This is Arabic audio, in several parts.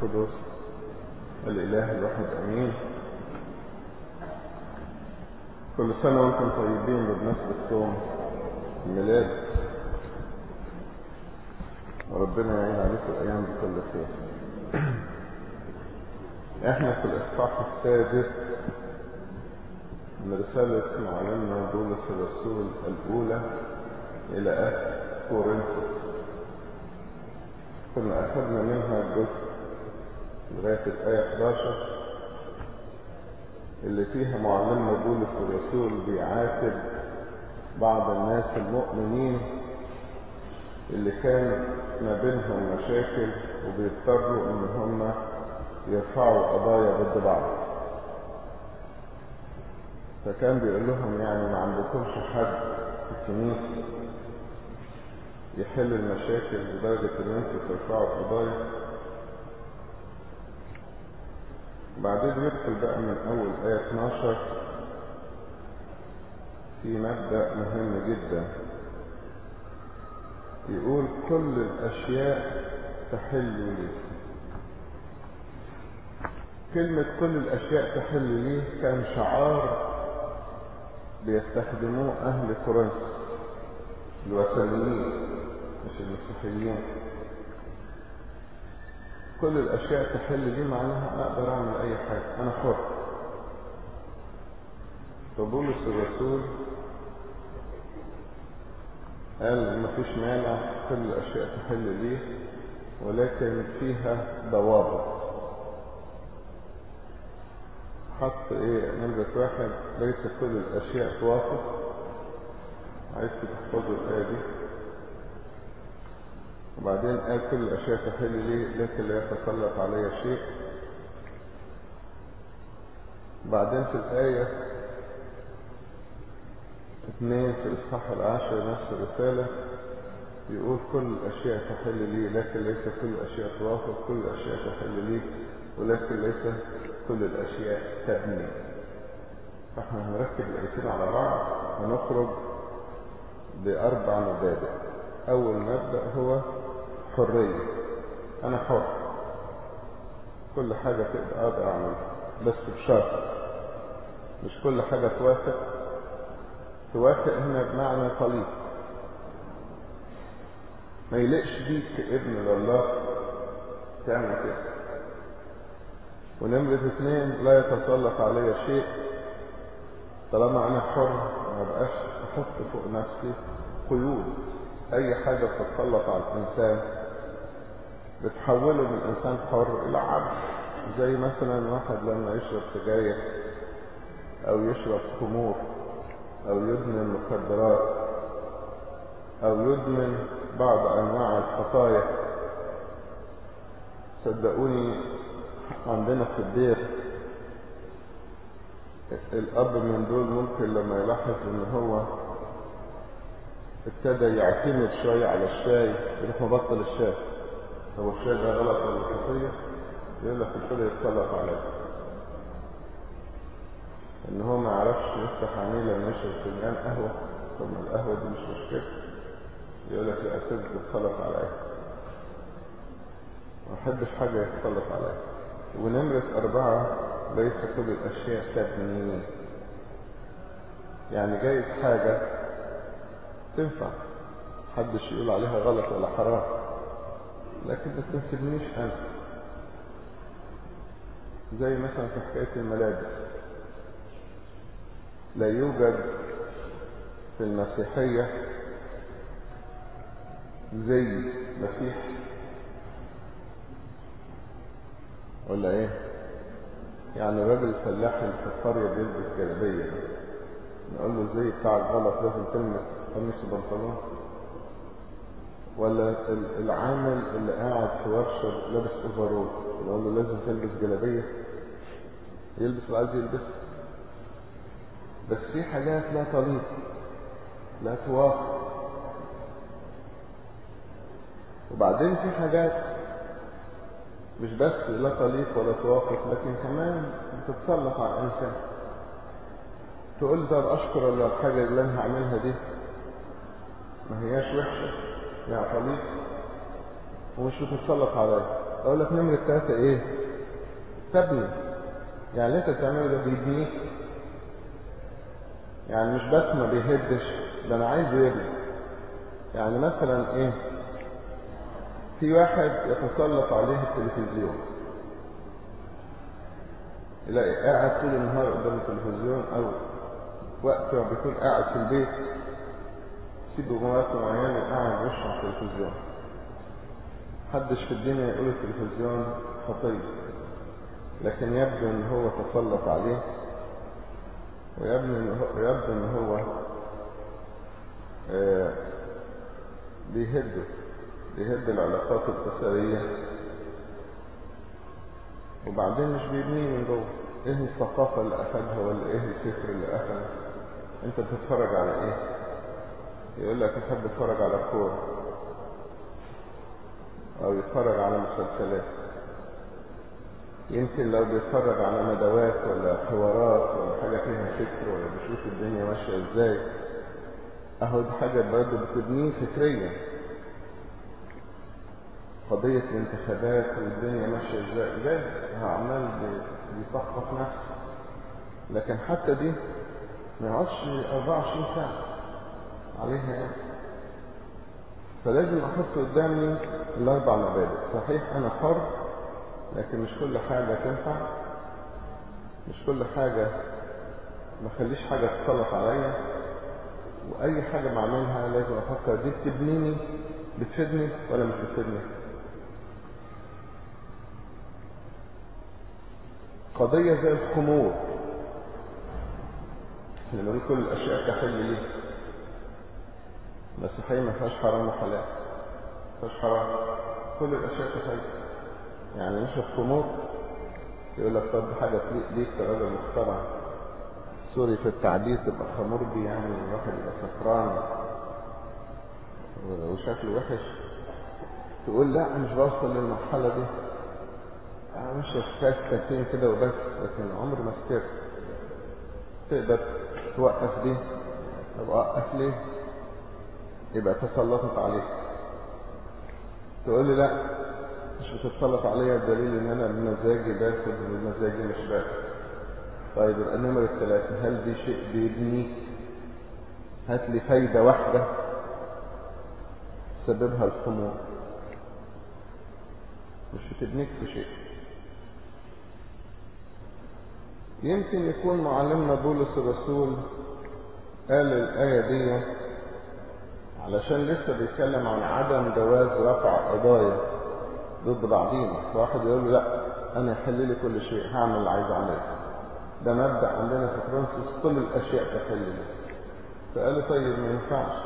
القدس الإله الواحد أمين. كل سنة وانتم طيبين بمناسبة صوم الميلاد، وربنا يعين عليكم الأيام بكل خير. احنا في الإصحاح السادس من رسالة معلمنا بولس الرسول الأولى إلى أهل كورنثوس. كنا أخذنا منها الجزء لغاية الآية 11 اللي فيها معلمنا بولس الرسول بيعاتب بعض الناس المؤمنين اللي كان ما بينهم مشاكل وبيضطروا ان هم يرفعوا قضايا ضد بعض. فكان بيقول لهم يعني ما عندكمش حد في الكنيسة يحل المشاكل لدرجة ان انتوا ترفعوا قضايا. بعدين يدخل بقى من اول آية 12 في مبدأ مهم جدا، يقول كل الاشياء تحل لي. كلمة كل الاشياء تحل لي كان شعار بيستخدموه اهل كورنثوس الوثنيين مش المسيحيين. كل الاشياء تحل لي معناها انا اقدر اعمل اي حاجة، انا حر. فبولس الرسول قال مفيش مانع كل الاشياء تحل لي، ولكن فيها ضوابط. حط نمرة 1 ليس كل الاشياء توافق. عايزكم تحفظوا الايه دي. وبعدين قال كل الاشياء تحل لي لكن لا يتسلط علي شيء. بعدين في الآية 2 في الإصحاح 10 نفس الرسالة يقول كل الأشياء تحل لي لكن ليس كل الأشياء توافق. كل الأشياء تحل لي ولكن ليس كل الأشياء تبني. فاحنا هنركب الآيتين على بعض ونخرج بأربع مبادئ. أول مبدأ هو حرية. أنا حر، كل حاجة تبقى أقدر أعملها، بس بشرط مش كل حاجة توافق هنا بمعنى طليق. ما يلقش بيك كابن لله تعمل كده. ونمرة 2 لا يتسلط علي شيء. طالما أنا حر ما بقاش أحط فوق نفسي قيود. أي حاجة بتتسلط على الإنسان بتحوله من إنسان حر إلى عبد. زي مثلا واحد لما يشرب سجاير أو يشرب خمور أو يدمن مخدرات أو يدمن بعض أنواع الخطايا. صدقوني عندنا في الدير الأب من دول ممكن لما يلاحظ إن هو ابتدى يعتمد شوية على الشاي يروح مبطل الشاي. طب الشاي ده غلط ولا خطية؟ يقول لك ابتدى يتسلط عليه. ان هو ما يعرفش يفتح عينيه لما يشرب فنجان قهوة. طب ما القهوة دي مش مشكلة. يقول لك لا أساس بتسلط عليا، ما احبش حاجة يتسلط عليا. ونمرة 4 ليس كل الاشياء تبني. يعني جايز حاجة تنفع محدش يقول عليها غلط ولا حرام، لكن ما تنسبنيش انا. زي مثلا في حكاية الملابس، لا يوجد في المسيحية زي مسيح ولا ايه؟ يعني الراجل الفلاح اللي في القرية بيلبس جلابية، نقول له زي بتاع الغلط لازم تلبس قميص وبنطلون؟ ولا العامل اللي قاعد في ورشة لابس اوفرول نقول له لازم تلبس جلابية؟ يلبس اللي عايز يلبسه. بس في حاجات لا تليق لا توافق. وبعدين في حاجات مش بس لا تليق ولا توافق، لكن كمان بتتسلط على الانسان. تقول طب اشكر الله الحاجه اللي انا هعملها دي ما هياش وحشه، لا تليق ومش بتتسلط عليا. اقول لك نمرة 3 ايه؟ تبني. يعني اللي انت بتعمله ده بيبنيك، يعني مش بس ما بيهدش، ده انا عايز يبني. يعني مثلا ايه؟ في واحد يتسلط عليه التلفزيون، يلاقي قاعد طول النهار قدام التلفزيون، او وقت ما بيكون قاعد في البيت يسيبه وقت معين قاعد وشه على التلفزيون. محدش في الدنيا يقول التلفزيون خطية، لكن يبدو ان هو تسلط عليه، ويبدو ان هو بيهد العلاقات الأسرية، وبعدين مش بيبنيه من جوه. ايه الثقافة اللي اخدها، ولا ايه الفكر اللي اخده؟ انت بتتفرج على ايه؟ يقول لك يحب يتفرج على كورة، او يتفرج على مسلسلات. يمكن لو بيتفرج على ندوات ولا حوارات ولا حاجة فيها فكر، ولا بيشوف الدنيا ماشية ازاي، اهو دي حاجة برضه بتبنيه فكريا. قضية الانتخابات والدنيا ماشية ازاي، جاي عمال بيثقف نفسه، لكن حتى دي ما يقعدش 24 ساعة عليها يعني. فلازم احط قدامي ال4 مبادئ. صحيح انا حر، لكن مش كل حاجة تنفع، مش كل حاجة، ما خليش حاجة تسلط عليا، واي حاجة بعملها لازم افكر دي بتبنيني، بتفيدني ولا مش بتفيدني. قضية زي الخمور، احنا بنقول كل الاشياء تحل ليه. المسيحية ما فيهاش حرام وحلال، ما فيهاش حرام، كل الاشياء تحل. يعني مش الخمور يقول لك طب حاجة تليق بيك كراجل محترم، سوري في التعبير، تبقى خمور دي يعني الواحد يبقى سكران وشكله وحش، تقول لا مش بوصل للمرحلة دي، انا مش كاس كاسين كده وبس، لكن عمري ما سكرت. تقدر توقف دي؟ طب اوقف ليه؟ يبقى تسلطت عليك. تقول لي لا مش بتتسلط عليا، الدليل ان انا بمزاجي باخد وبمزاجي مش باخد. طيب يبقى نمرة 3، هل دي شيء بيبني؟ هات لي فايدة واحدة سببها الخمور، مش بتبنيك في شيء. يمكن يكون معلمنا بولس الرسول قال الآية دي علشان لسه بيتكلم عن عدم جواز رفع قضايا ضد بعضينا. فواحد يقول له لا انا يحل لي كل شيء، هعمل اللي عايز اعمله، ده مبدأ عندنا في فرنسا، كل الاشياء تحل لي. فقال له طيب ما ينفعش،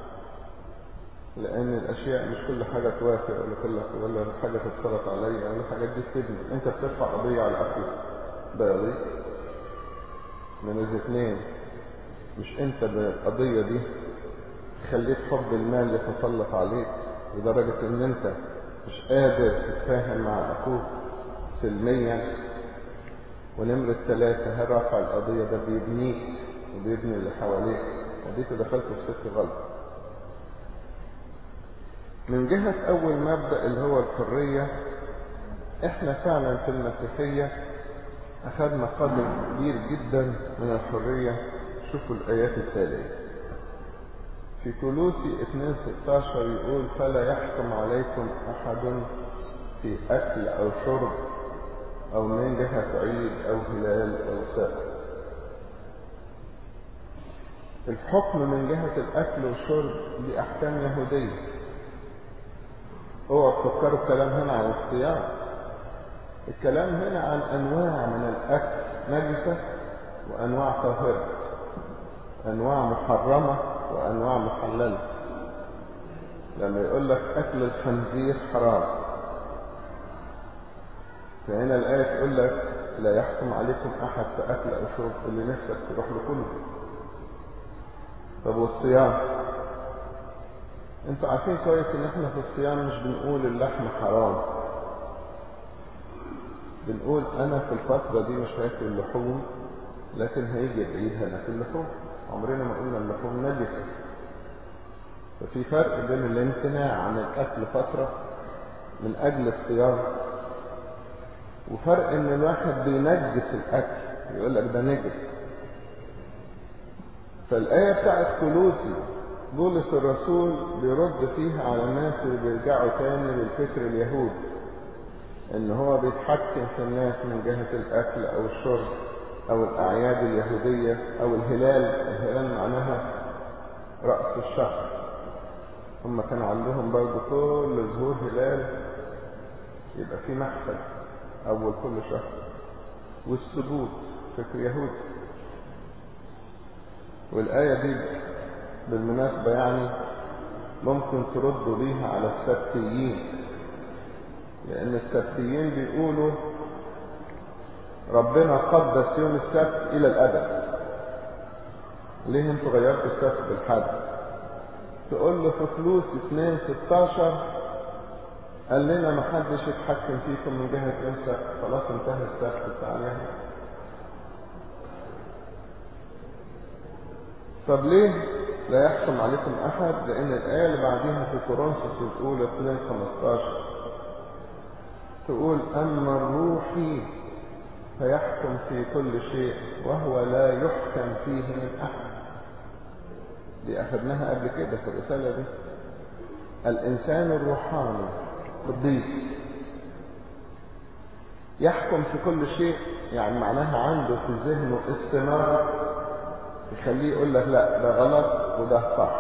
لان الاشياء مش كل حاجة توافق، ولا حاجة تتسلط عليا، ولا حاجات دي تفيدني. انت بترفع قضية على اخوك، ده قضية من الاثنين. مش انت بالقضية دي خليت حب المال يتسلط عليك لدرجة ان انت مش قادر تتفاهم مع اخوك سلميا. ونمرة 3، هل رفع القضية ده بيبنيك وبيبني اللي حواليك؟ وديك دخلت في سكة غلط. من جهة اول مبدأ اللي هو الحرية، احنا فعلا في المسيحية اخذنا قدر كبير جدا من الحرية. شوفوا الايات التالية في كولوسي 2:16 يقول فلا يحكم عليكم احد في اكل او شرب او من جهة عيد او هلال او سبت. الحكم من جهة الاكل والشرب دي احكام يهودية. اوعوا تفكروا الكلام هنا عن الصيام، الكلام هنا عن انواع من الاكل نجسة وانواع طاهرة، انواع محرمة وانواع محللة. لما يقول لك اكل الخنزير حرام، فهنا الآية تقول لك لا يحكم عليكم احد في اكل او شرب، اللي نفسك تروح لكله. طب والصيام؟ انتوا عارفين كويس ان احنا في الصيام مش بنقول اللحم حرام، بنقول انا في الفترة دي مش هاكل لحوم، لكن هيجي العيد هناكل لحوم. عمرنا ما قلنا اللحوم نجسة. ففي فرق بين الامتناع عن الاكل فترة من اجل الصيام، وفرق ان الواحد بينجس الاكل، يقول لك ده نجس. فالايه بتاعت كولوسي بولس الرسول بيرد فيها على الناس اللي بيرجعوا تاني للفكر اليهودي، ان هو بيتحكم في الناس من جهة الاكل او الشرب او الاعياد اليهودية او الهلال معناها رأس الشهر. هم كان عندهم برضه كل ظهور هلال يبقى في محفل اول كل شهر، والسجود فكر يهودي. والآية دي بالمناسبة يعني ممكن تردوا بيها على السبتيين، لأن السبتيين بيقولوا ربنا قدس يوم السبت إلى الأبد، ليه انتوا غيرتوا السبت بالحد؟ تقول له في فلوس 2:16 قال لنا ما حدش يتحكم فيكم من جهة يوم السبت، خلاص انتهى السبت بتاع اليهود. طب ليه لا يحكم عليكم أحد؟ لأن الآية اللي بعديها في كورنثوس الأولى 2:15 تقول أما الروحي فيحكم في كل شيء وهو لا يحكم فيه من أحد. دي أخذناها قبل كده في الرسالة دي. الإنسان الروحاني قديس يحكم في كل شيء، يعني معناها عنده في ذهنه استنارة يخليه يقول لك لا ده غلط وده صح.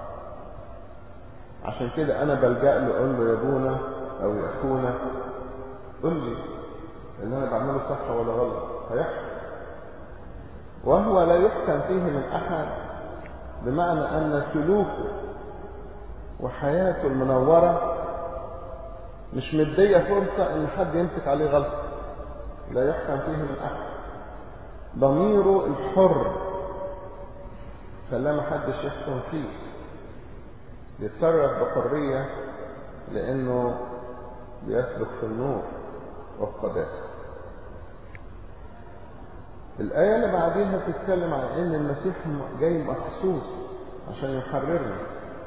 عشان كده أنا بلجأ له أقول له يا ابونا أو يا أخونا قل لي اللي أنا بعمله صح ولا غلط، هيحكم. وهو لا يحكم فيه من أحد، بمعنى أن سلوكه وحياته المنورة مش مدية فرصة ان حد يمسك عليه غلط. لا يحكم فيه من احد. ضميره الحر خلاه محدش يحكم فيه، يتصرف بحرية لانه بيسلك في النور والقداسة. الآية اللي بعديها تتكلم عن ان المسيح جاي مخصوص عشان يحررنا،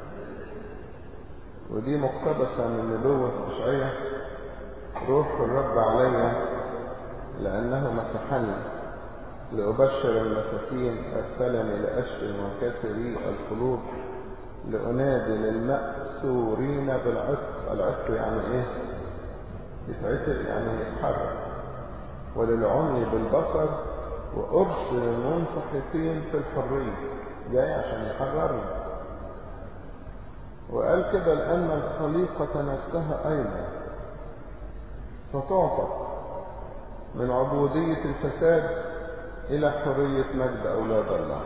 ودي مقتبسة من نبوة إشعياء: روح الرب علي لأنه مسحني لأبشر المساكين، أرسلني لأشفي المنكسري القلوب، لأنادي للمأسورين بالعتق. العتق يعني إيه؟ يتعتق يعني يتحرك. وللعمي بالبصر، وأرسل المنسحقين في الحرية. جاي عشان يحررنا. وقال كده: لأن الخليقة نفسها أيضا ستعتق من عبودية الفساد إلى حرية مجد أولاد الله.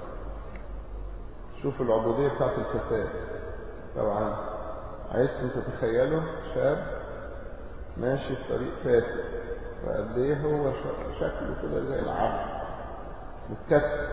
شوف العبودية بتاعت الفساد. طبعا عايزكم تتخيلوا شاب ماشي في طريق فاسد، وقد ايه هو شكله كده زي العبد متكسر.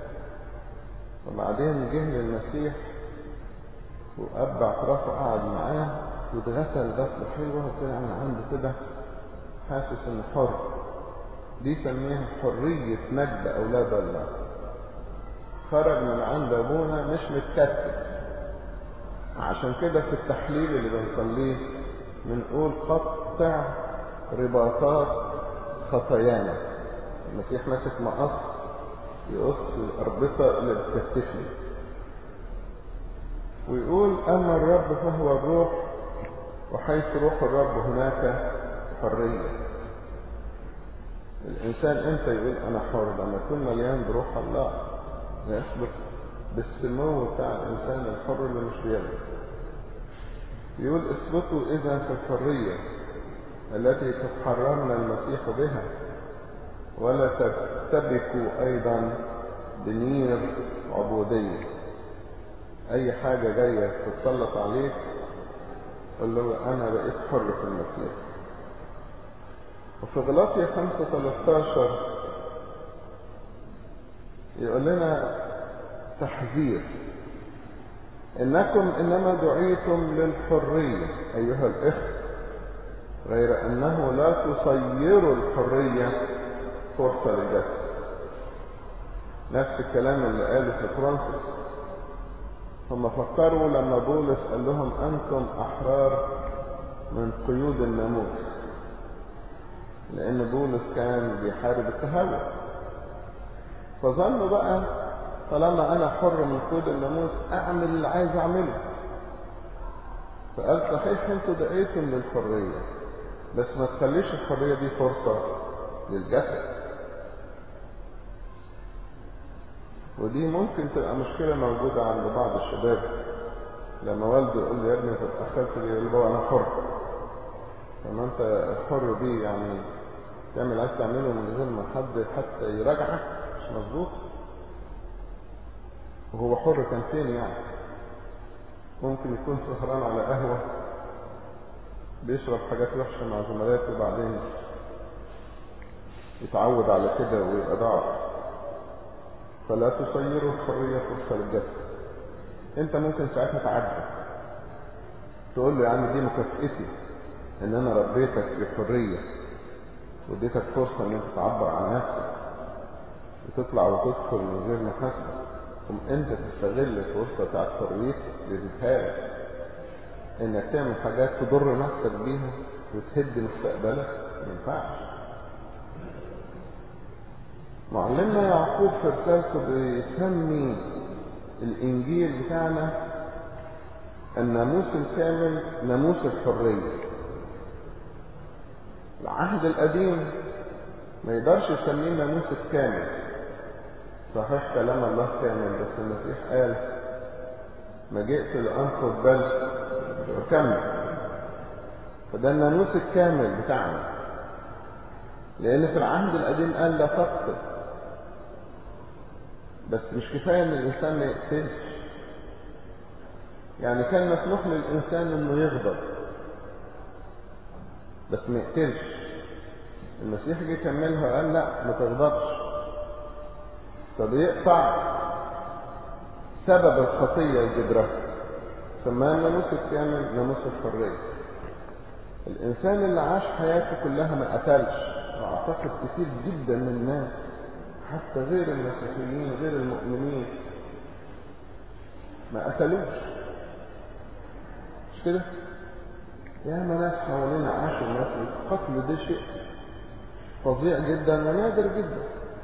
وبعدين جه للمسيح وأب اعترافه قعد معاه واتغسل غسله حلوة وطلع من عنده كده حاسس انه حر. دي سميها حرية مجد أولاد الله. خرج من عند أبونا مش متكتل. عشان كده في التحليل اللي بنصليه بنقول: قطع رباطات خطايانا. المسيح ماسك مقص يقص الأربطة اللي بتكتفني، ويقول: أما الرب فهو الروح، وحيث روح الرب هناك حرية. الإنسان إمتى يقول أنا حر؟ لما يكون مليان بروح الله، يسلك بالسمو بتاع الإنسان الحر اللي مش بيغلب. يقول: اثبتوا إذا في الحرية التي تتحررنا المسيح بها، ولا ترتبكوا أيضا بنير عبودية. أي حاجة جاية تتسلط عليك قل له أنا بقيت حر في المسيح. وفي غلاطية 5:13 يقول لنا تحذير: إنكم إنما دعيتم للحرية أيها الإخوة، غير أنه لا تصيروا الحرية فرصة للجسد. نفس الكلام اللي قاله في كورنثوس. هم فكروا لما بولس قال لهم أنتم أحرار من قيود الناموس، لأن بولس كان بيحارب التهور، فظنوا بقى طالما أنا حر من قيود الناموس أعمل اللي عايز أعمله. فقال صحيح أنتوا دقيتم للحرية، بس ما تخليش الحرية دي فرصة للجسد. ودي ممكن تبقى مشكلة موجودة عند بعض الشباب، لما والده يقول له يا ابني اتأخرت ليه، يقول له أنا حر. لما أنت الحر دي يعني تعمل عايز تعمله من غير ما حد حتى يراجعك، مش مظبوط. وهو حر كان فين يعني؟ ممكن يكون سهران على قهوة بيشرب حاجات وحشة مع زملاته وبعدين يتعود على كده ويبقى ضعف. فلا تصيروا الحرية فرصة للجسد. انت ممكن ساعتها تعجب تقول له يا عم دي مكافئتي ان انا ربيتك بحرية واديتك فرصة ان انت تعبر عن نفسك وتطلع وتدخل من غير محاسبة، ثم انت تستغل الفرصة بتاعت حريتك للجهاد انك تعمل حاجات تضر نفسك بيها وتهد مستقبلك. ما ينفعش. معلمنا يعقوب في رسالته بيسمي الانجيل بتاعنا الناموس الكامل ناموس الحرية. العهد القديم ما يقدرش يسميه الناموس الكامل، صحيح كلام الله كامل، بس المسيح قال ما جئت لأنقض بل أكمل. فده الناموس الكامل بتاعنا، لأن في العهد القديم قال لا تقتل، بس مش كفاية ان الانسان ما يقتلش. يعني كان مسموح للانسان انه يغضب بس ما يقتلش. المسيح جه كملها وقال لا ما تغضبش، فبيقطع سبب الخطية وجدرها. سماه الناموس الكامل ناموس الحرية. الانسان اللي عاش حياته كلها ما قتلش، واعتقد كتير جدا من الناس حتى غير المسيحيين غير المؤمنين ما قتلوش، مش كده؟ ياما ناس حوالينا عاشوا الناس. القتل ده شيء فظيع جدا ونادر جدا،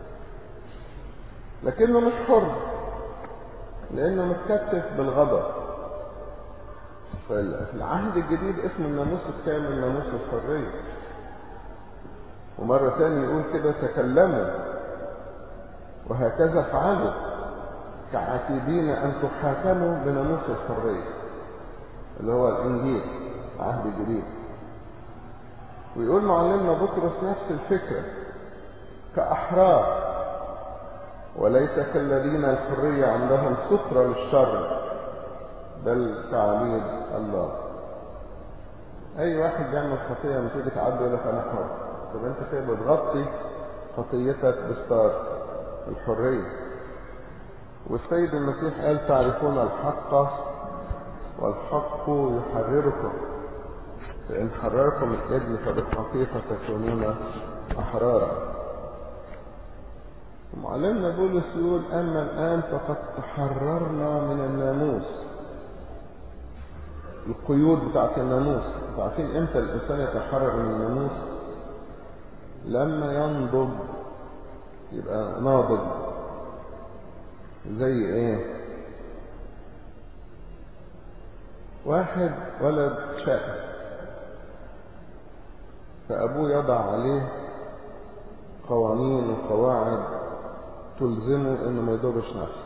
لكنه مش حر لانه متكتف بالغضب. في العهد الجديد اسمه الناموس الكامل ناموس الحرية. ومرة ثانية يقول كده تكلموا وهكذا افعلوا كعتيدين ان تحاكموا بناموس الحرية اللي هو الانجيل العهد الجديد. ويقول معلمنا بطرس نفس الفكرة كأحرار وليس كالذين الحرية عندهم سترة للشر بل كعبيد الله. اي واحد بيعمل خطية لما تيجي تعدي يقول لك انا حر. طب انت كده بتغطي خطيتك بستار الحرية. والسيد المسيح قال تعرفون الحق والحق يحرركم، فإن حرركم الابن فبالحقيقة تكونون أحرارا. ومعلمنا بولس يقول أما الآن فقد تحررنا من الناموس، القيود بتاعت الناموس. عارفين امتى الإنسان يتحرر من الناموس؟ لما ينضج، يبقى ناضج. زي ايه؟ واحد ولد شقي فأبوه يضع عليه قوانين وقواعد تلزمه انه ما يضرش نفسه،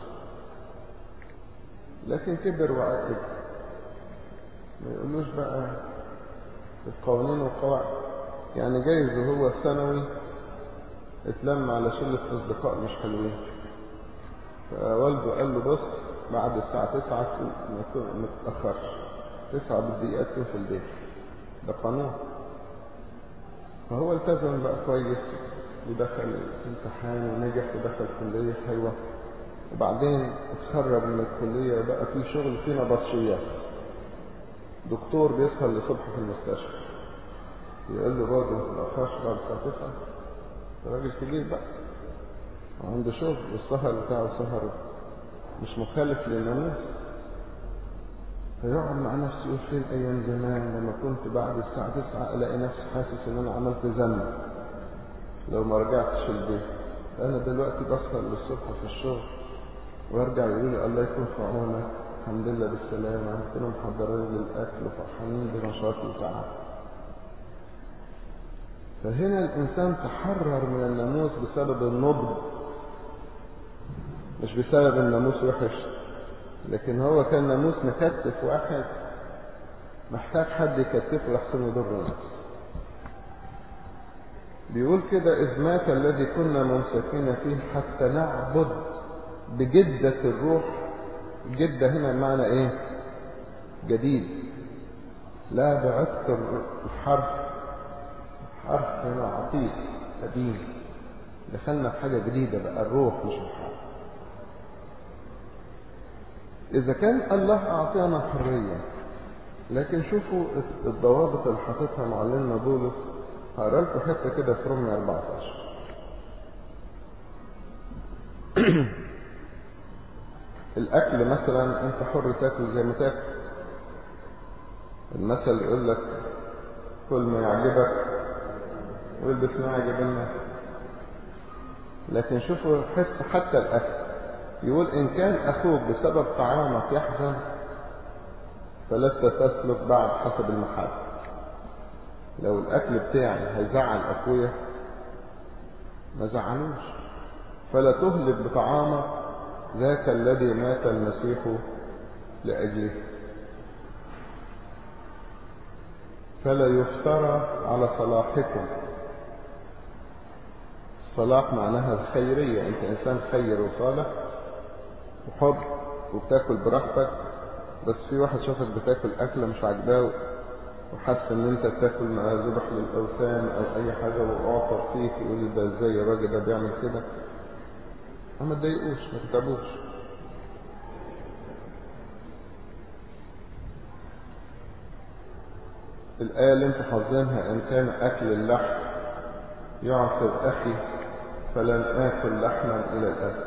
لكن كبر وعقل ما يقولوش بقى القوانين والقواعد. يعني جايز وهو ثانوي اتلم على شلة اصدقاء مش حلوين، فوالده قال له بص بعد الساعة 9 ما تتأخرش، 9 بالدقيقة تكون في البيت، ده قانون. فهو التزم بقى كويس ودخل امتحان ونجح ودخل كلية حلوة، وبعدين اتخرج من الكلية وبقى في شغل فيه نبطشيات. دكتور بيسهر لصبح في المستشفى، يقول له برضه ما تتأخرش بعد الساعة 9. راجل كبير بقى وعنده شغل، والسهر بتاعه سهر مش مخالف للناموس. فيقعد مع نفسه يقول فين ايام زمان لما كنت بعد الساعة 9 الاقي نفسي حاسس ان انا عملت ذنب، لو ما رجعتش البيت. انا دلوقتي بسهر للصبح في الشغل وارجع يقولوا لي الله يكون في عونك، الحمد لله بالسلامه، كانوا محضرين لي الاكل وفرحانين بنشاطي وتعب. فهنا الانسان تحرر من الناموس بسبب النضج، مش بسبب الناموس وحش، لكن هو كان ناموس مكتف واحد محتاج حد يكتفه لحسن يضر نفسه. بيقول كده إذ مات الذي كنا ممسكين فيه حتى نعبد بجدة الروح. جدة هنا معنى ايه؟ جديد، لا بعتق الحرف، حرف هنا عتيق قديم، دخلنا في حاجة جديدة بقى، الروح مش الحرف. إذا كان الله أعطانا حرية، لكن شوفوا الضوابط اللي حاططها معلمنا بولس. هقرا لكم حته كده في رومية 14. الأكل مثلا أنت حر تاكل زي ما تاكل. المثل يقول لك كل ما يعجبك والبس ما يعجب الناس. لكن شوفوا حتى الأكل يقول إن كان أخوك بسبب طعامك يحزن فلست تسلك بعد حسب المحبة. لو الأكل بتاعي هيزعل أخويا ما زعلوش، فلا تهلك بطعامك ذاك الذي مات المسيح لأجله، فلا يفترى على صلاحكم. الصلاح معناها الخيرية، أنت إنسان خير وصالح وحر وبتاكل براحتك، بس في واحد شافك بتاكل أكلة مش عاجباه وحس ان انت بتاكل مع ذبح للاوثان او اي حاجه واعطر فيك، يقول ده ازاي الراجل ده بيعمل كده؟ ما تضايقوش، ما تتعبوش. الايه اللي انتوا حافظينها ان كان اكل اللحم يعصر اخي فلن اكل لحما الى الابد،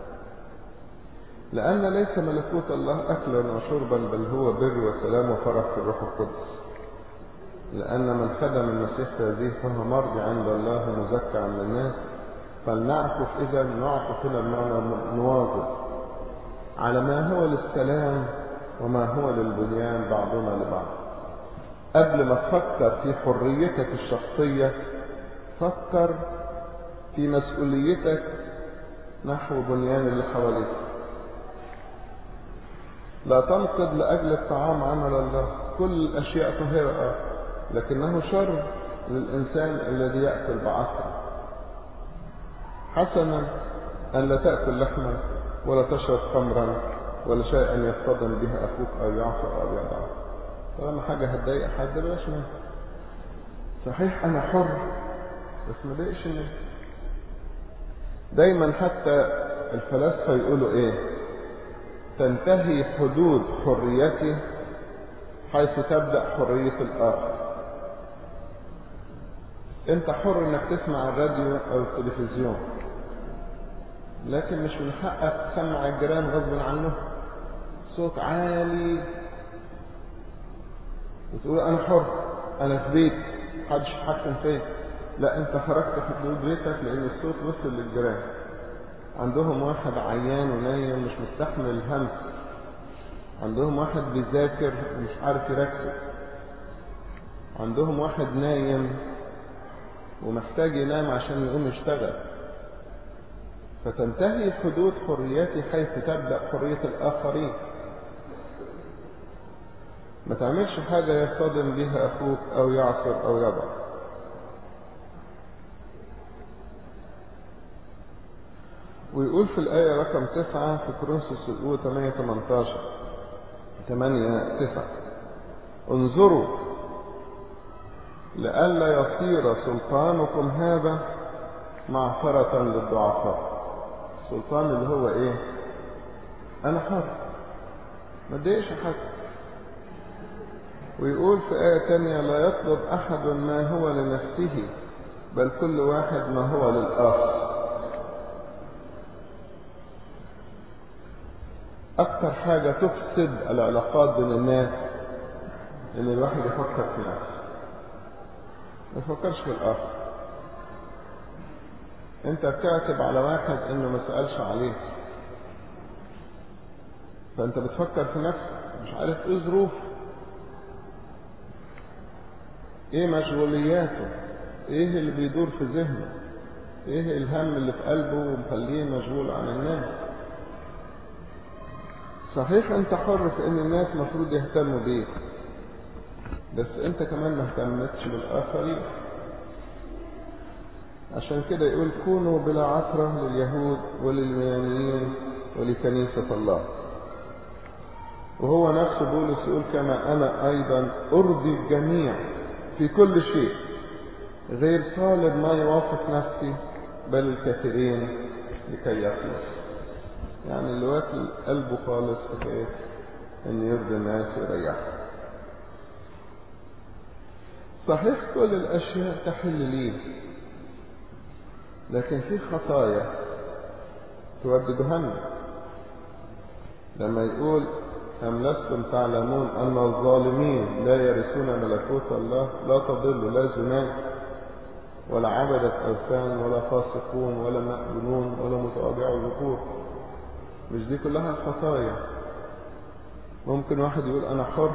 لان ليس ملكوت الله اكلا وشربا بل هو بر وسلام وفرح في الروح القدس. لأن من خدم المسيح هذه فهو مرضي عند الله مزكى عند الناس. فلنعكف إذا نعكف هنا المعنى نواظب على ما هو للسلام وما هو للبنيان بعضنا لبعض. قبل ما تفكر في حريتك الشخصية فكر في مسؤوليتك نحو بنيان اللي حواليك. لا تنقض لأجل الطعام عمل الله، كل الأشياء طاهرة لكنه شر للإنسان الذي يأكل بعصره. حسنا أن لا تأكل لحما ولا تشرب خمرا ولا شيئا يصطدم به أخوك أو يعصر أو يضعف. طالما حاجة هتضايق حد بلاش منها. صحيح أنا حر بس ما ضايقش منها. دايما حتى الفلاسفة يقولوا إيه؟ تنتهي حدود حريتي حيث تبدأ حرية الآخر. انت حر انك تسمع الراديو او التلفزيون، لكن مش من حقك تسمع الجيران غصب عنه صوت عالي وتقول انا حر انا في بيت محدش يتحكم فيا. لا، انت خرجت حدود بيتك لان الصوت وصل للجيران. عندهم واحد عيان ونايم مش مستحمل الهمس، عندهم واحد بيذاكر ومش عارف يركز، عندهم واحد نايم ومحتاج ينام عشان يقوم يشتغل. فتنتهي حدود حريتي حيث تبدأ حرية الآخرين. ما تعملش حاجة يصطدم بها أخوك أو يعصر أو يضع. ويقول في الآية رقم 9 في كورنثوس الأولى 8:9 انظروا لئلا يصير سلطانكم هذا معثرة للضعفاء. السلطان اللي هو ايه؟ انا حر ما اتضايقش حد. ويقول في آية تانية لا يطلب احد ما هو لنفسه بل كل واحد ما هو للآخر. اكتر حاجة تفسد العلاقات بين الناس ان الواحد يفكر في نفسه ما يفكرش في الآخر. انت بتعتب على واحد انه ما سألش عليك، فانت بتفكر في نفسك مش عارف ايه ظروفه، ايه مشغولياته، ايه اللي بيدور في ذهنه، ايه الهم اللي في قلبه ومخليه مشغول عن الناس. صحيح انت حر في ان الناس مفروض يهتموا بيك، بس انت كمان ما اهتمتش بالاخرين. عشان كده يقول كونوا بلا عثرة لليهود ولليونانيين ولكنيسة الله. وهو نفسه بولس يقول كما انا ايضا ارضي الجميع في كل شيء، غير طالب ما يوافق نفسي بل الكثيرين لكي يخلص. يعني اللي واكل قلبه خالص في ان يرضي الناس ويريحهم. صحيح كل الاشياء تحل لي، لكن في خطايا تودي جهنم. لما يقول أم لستم تعلمون أن الظالمين لا يرثون ملكوت الله، لا تضل لا زنا ولا عبدة أوثان ولا فاسقون ولا مأذونون ولا متواضعو ذكور. مش دي كلها خطايا؟ ممكن واحد يقول أنا حر،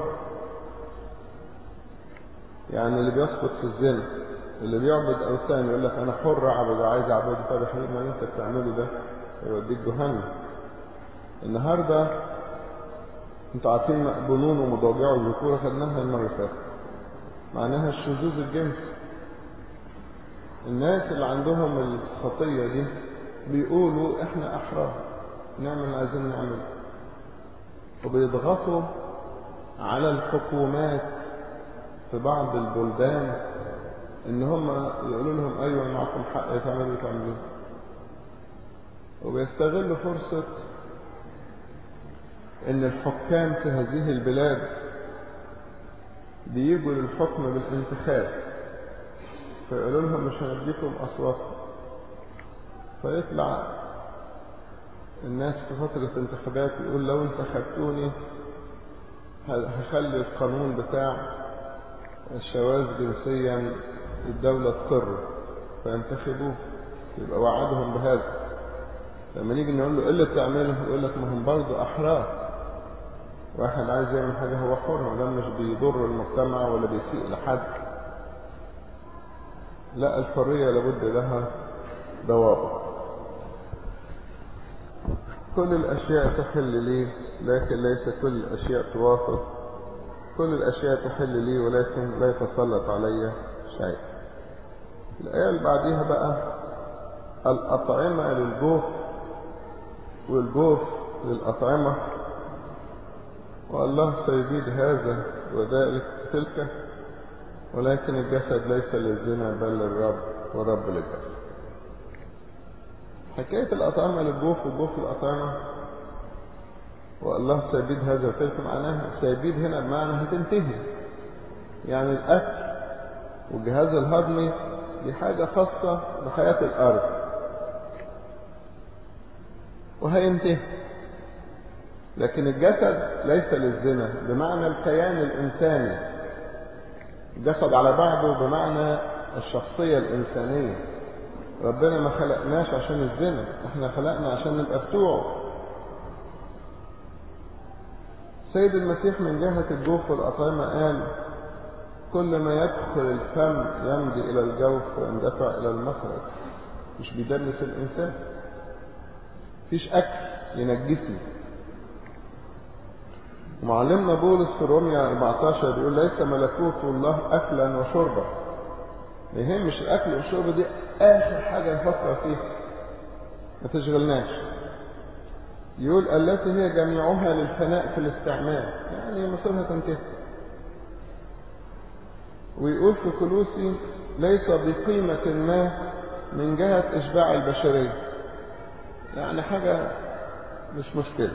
يعني اللي بيسقط في الزنا، اللي بيعبد أوثان يقول لك أنا حر أعبد وعايز أعبده. طب يا حبيبي ما أنت بتعمله ده يوديك جهنم. النهارده انتوا عارفين مأذونون ومضاجعوا الذكور، خدناها المرة اللي فاتت، معناها الشذوذ الجنسي. الناس اللي عندهم الخطية دي بيقولوا احنا احرار نعمل اللي عايزين نعمله، وبيضغطوا على الحكومات في بعض البلدان ان هم يقولوا لهم ايوه معكم حق تعملوا تعملوا، وبيستغلوا فرصة ان الحكام في هذه البلاد بيجوا للحكم بالانتخاب، فيقولوا لهم مش هنديكم اصواتكم، فيطلع الناس في فترة انتخابات يقول لو انتخبتوني هخلي القانون بتاع الشواذ جنسيا الدولة تقر، فينتخبوه. يبقى وعدهم بهذا. لما نيجي نقول له ايه اللي بتعمله يقول لك ما هم برضه احرار، واحد عايز يعمل حاجة هو حر، وده مش بيضر المجتمع ولا بيسيء لحد. لا، الحرية لابد لها ضوابط. كل الأشياء تحل لي لكن ليس كل الأشياء توافق، كل الأشياء تحل لي ولكن لا يتسلط علي شيء. الآية اللي بعديها بقى الأطعمة للجوف والجوف للأطعمة، والله سيزيد هذا وذلك تلك، ولكن الجسد ليس للزنا بل للرب ورب للجسد. حكاية الأطعمة للجوف والجوف للأطعمة والله سيزيد هذا وتلك، معناها سيزيد هنا بمعنى هتنتهي. يعني الأكل والجهاز الهضمي دي حاجة خاصة بحياة الأرض وهينتهي، لكن الجسد ليس للزنا بمعنى الكيان الإنساني، الجسد على بعضه بمعنى الشخصية الإنسانية. ربنا ما خلقناش عشان الزنا، احنا خلقنا عشان نبقى بتوعه. سيد المسيح من جهة الجوف والأطعمة قال كل ما يدخل الفم يمضي إلى الجوف ويندفع إلى المخرج. مش بيدنس الإنسان، مفيش أكل ينجسني. ومعلمنا بولس في رومية 14 بيقول ليس ملكوت الله أكلا وشربا. ما يهمش الأكل والشرب، دي آخر حاجة نفكر فيها، ما تشغلناش. يقول التي هي جميعها للفناء في الاستعمال، يعني مصيرها تنتهي. ويقول في كولوسي ليس بقيمة ما من جهة إشباع البشرية، يعني حاجة مش مشكلة.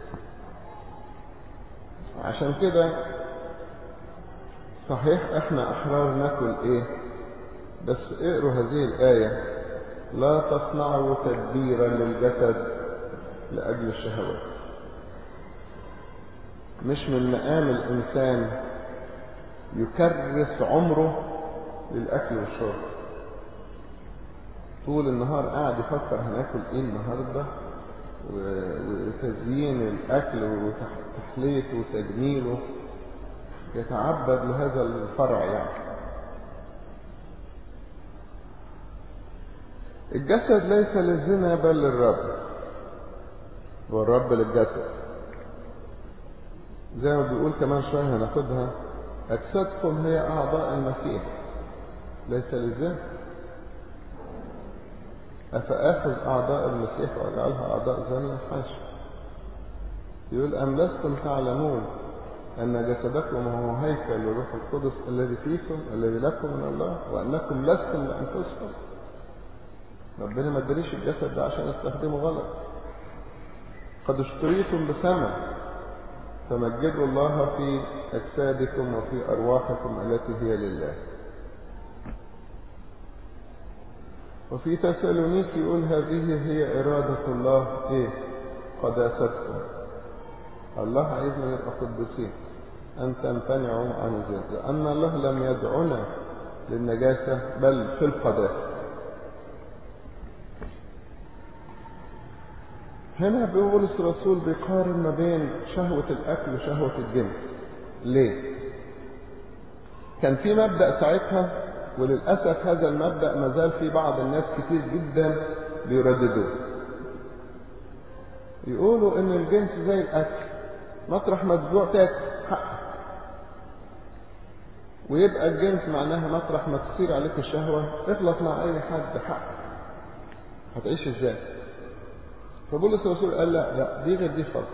عشان كده صحيح احنا احرار ناكل ايه، بس اقروا هذه الآية لا تصنعوا تدبيرا للجسد لأجل الشهوات. مش من مقام الإنسان يكرس عمره للأكل والشرب. طول النهار قاعد يفكر هناكل ايه النهارده، وتزيين الاكل وتحليته وتجميله، يتعبد لهذا الفرع يعني. الجسد ليس للزنا بل للرب، والرب للجسد. زي ما بيقول كمان شوية هناخدها، أجسادكم هي أعضاء المسيح ليس للزنا. أفآخذ أعضاء المسيح وأجعلها أعضاء زنا؟ حاشا. يقول أم لستم تعلمون أن جسدكم هو هيكل للروح القدس الذي فيكم الذي لكم من الله وأنكم لستم لأنفسكم. ربنا ما ادريش الجسد ده عشان استخدمه غلط. قد اشتريتم بثمن فمجدوا الله في أجسادكم وفي أرواحكم التي هي لله. وفي تسالونيك يقول هذه هي إرادة الله إيه؟ قداستكم. الله عايزنا نبقى قدسين، أن تمتنعوا عن الزنا، لأن الله لم يدعنا للنجاسة بل في القداسة. هنا بولس الرسول بيقارن ما بين شهوة الأكل وشهوة الجنس. ليه؟ كان في مبدأ ساعتها، وللأسف هذا المبدأ ما زال في بعض الناس كتير جدا بيرددوه. يقولوا إن الجنس زي الأكل، مطرح ما تجوع تاكل حق، ويبقى الجنس معناها مطرح ما تصير عليك الشهوة اغلط مع أي حد حق. هتعيش إزاي؟ فبولس الرسول قال لا دي غير دي خالص.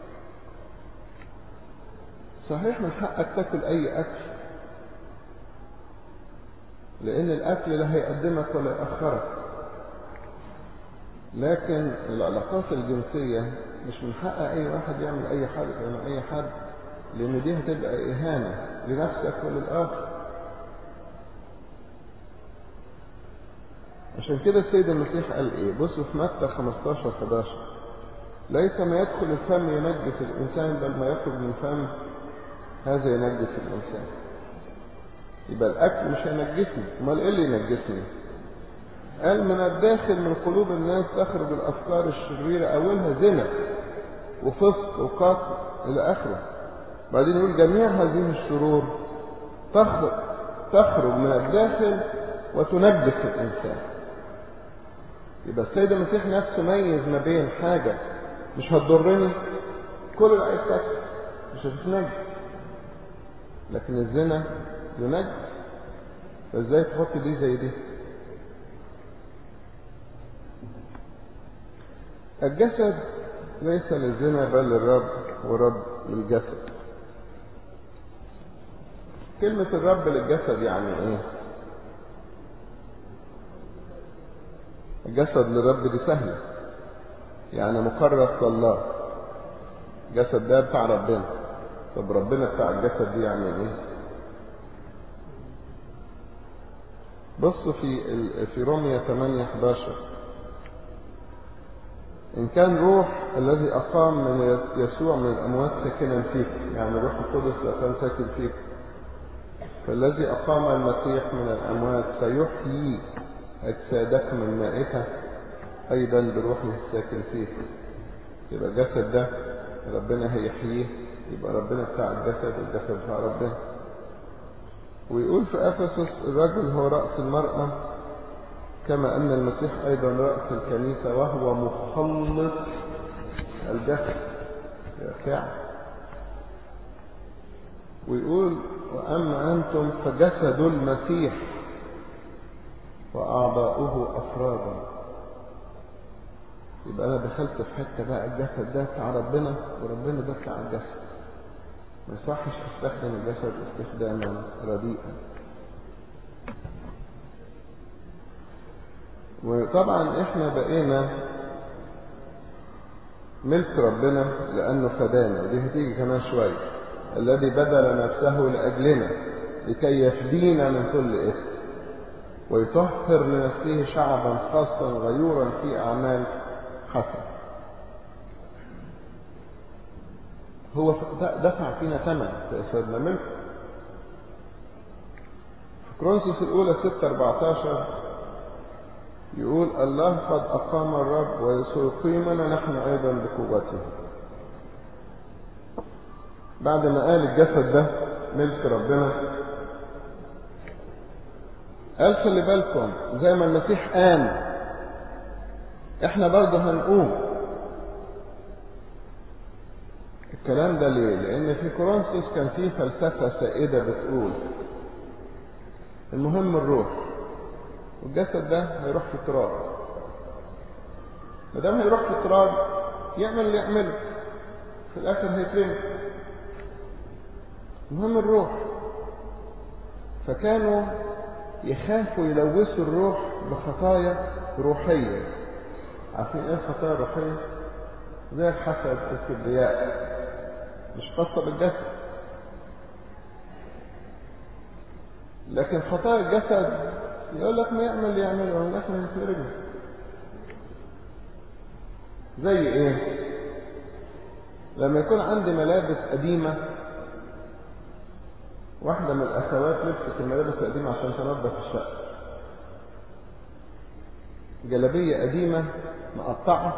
صحيح من حقك تاكل أي أكل، لأن الأكل لا هيقدمك ولا يأخرك، لكن العلاقات الجنسية مش من حق أي واحد يعمل أي حاجة مع أي حد، لأن دي هتبقى إهانة لنفسك وللآخر. عشان كده السيد المسيح قال إيه؟ بصوا في متى 15:11 ليس ما يدخل الفم ينجس الإنسان بل ما يخرج من الفم هذا ينجس الإنسان. يبقى الأكل مش هينجسني، امال إيه اللي ينجسني؟ قال من الداخل من قلوب الناس تخرج الأفكار الشريرة، أولها زنا وفسق وقتل إلى آخره. بعدين يقول جميع هذه الشرور تخرج من الداخل وتنجس الإنسان. يبقى السيد المسيح نفسه ميز ما بين حاجة مش هتضرني، كل اللي عايز تاكل مش هتتنجس، لكن الزنا ينجس. فازاي تحط دي زي دي؟ الجسد ليس للزنا بل للرب، ورب للجسد. كلمة الرب للجسد يعني ايه؟ الجسد للرب دي سهلة، يعني مكرس لله. الجسد ده بتاع ربنا. طب ربنا بتاع الجسد دي يعني ايه؟ بصوا في رومية 8:11 إن كان روح الذي أقام من يسوع من الأموات ساكنا فيك، يعني روح القدس لو كان ساكن فيك، فالذي أقام المسيح من الأموات سيحيي أجسادكم المائتة أيضا بروحه الساكن فيك. يبقى الجسد ده ربنا هيحييه، يبقى ربنا بتاع الجسد والجسد بتاع ربنا. ويقول في أفسس الرجل هو رأس المرأة كما أن المسيح أيضا رأس الكنيسة وهو مخلص الجسد. فعلا. ويقول وأما أنتم فجسد المسيح وأعضاؤه أفرادا. يبقى أنا دخلت في حتة بقى الجسد ده بتاع ربنا وربنا ده بتاع الجسد. ما يصحش استخدم الجسد استخداما رديئا. وطبعا احنا بقينا ملك ربنا لأنه فدانا، ودي هتيجي كمان شوية. الذي بذل نفسه لأجلنا لكي يفدينا من كل إثم ويطهر لنفسه شعبا خاصا غيورا في أعمال حسنة. هو دفع فينا ثمن فأسودنا ملك. في كورنثوس الأولى 6:14 يقول الله قد أقام الرب وسيقيمنا نحن أيضا بقوته. بعد ما قال الجسد ده ملك ربنا، قال خلي بالكم زي ما المسيح قام احنا برضه هنقوم. الكلام ده ليه؟ لأن في كورنثوس كان في فلسفة سائدة بتقول المهم الروح، والجسد ده هيروح في التراب. ما دام هيروح في التراب يعمل اللي يعمله، في الآخر هيترمي. المهم الروح. فكانوا يخافوا يلوثوا الروح بخطايا روحية. عارفين ايه الخطايا الروحية؟ زي الحسد والكبرياء، مش خاصة بالجسد. لكن خطايا الجسد يقول لك ما يعمل يعمله، ولكن يترمي. زي ايه؟ لما يكون عندي ملابس قديمة، واحدة من الأخوات لبست الملابس القديمة عشان تنظف الشقة، جلابية قديمة مقطعة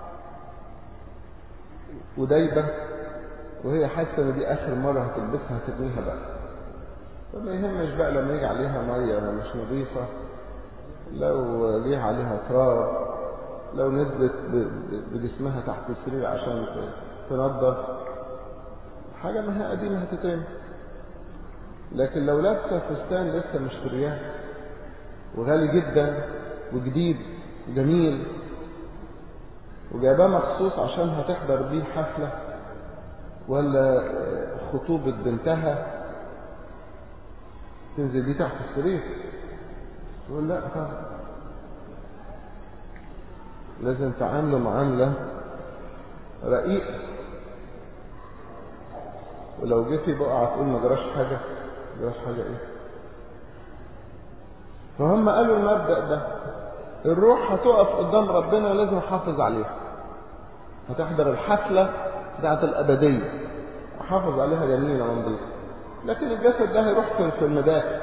ودايبة، وهي حاسة ان دي آخر مرة هتلبسها هترميها بقى. فما يهمش بقى لما يجي عليها مية مش نظيفة، لو ليها عليها تراب، لو نزلت بجسمها تحت السرير عشان تنظف حاجة ما هي قديمة هتترمي. لكن لو لابسه فستان لسه مشترياه وغالي جدا وجديد وجميل وجايباه مخصوص عشان هتحضر بيه حفلة ولا خطوبة بنتها، تنزل بيه تحت السرير؟ تقول لا طبعا، لازم تعامله معاملة رقيقة. ولو جيتي بقى هتقول ما جراش حاجة، ما جراش حاجة ايه؟ فهم قالوا المبدأ ده، الروح هتقف قدام ربنا لازم احافظ عليها. هتحضر الحفلة بتاعت الأبدية احافظ عليها جميلة ونظيفة، لكن الجسد ده هيروح في المداخل،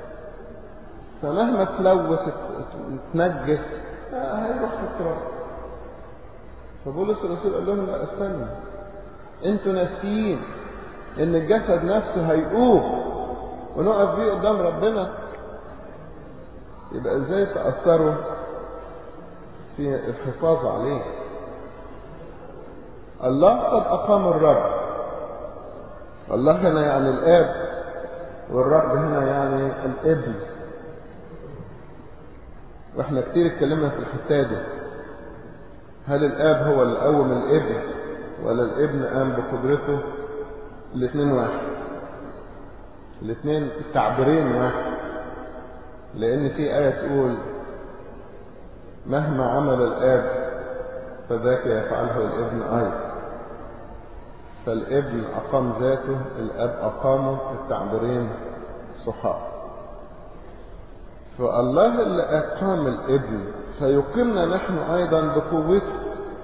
فمهما تلوث تنجس هيروح في التراب. فبولس الرسول قال لهم لا استنوا، انتوا ناسيين ان الجسد نفسه هيقوم ونقف بيه قدام ربنا. يبقى ازاي تأثروا في الحفاظ عليه؟ الله قد أقام الرب. الله هنا يعني الآب، والرب هنا يعني الابن. واحنا كتير اتكلمنا في الحتة دي، هل الآب هو اللي قوم الابن ولا الابن قام بقدرته؟ الاثنين واحد، الاثنين التعبيرين واحد. لأن في آية تقول مهما عمل الآب فذاك يفعله الابن أيضا. فالابن أقام ذاته، الآب أقامه، التعبيرين صحاح. فالله اللي أقام الابن فيقيمنا نحن أيضا بقوته.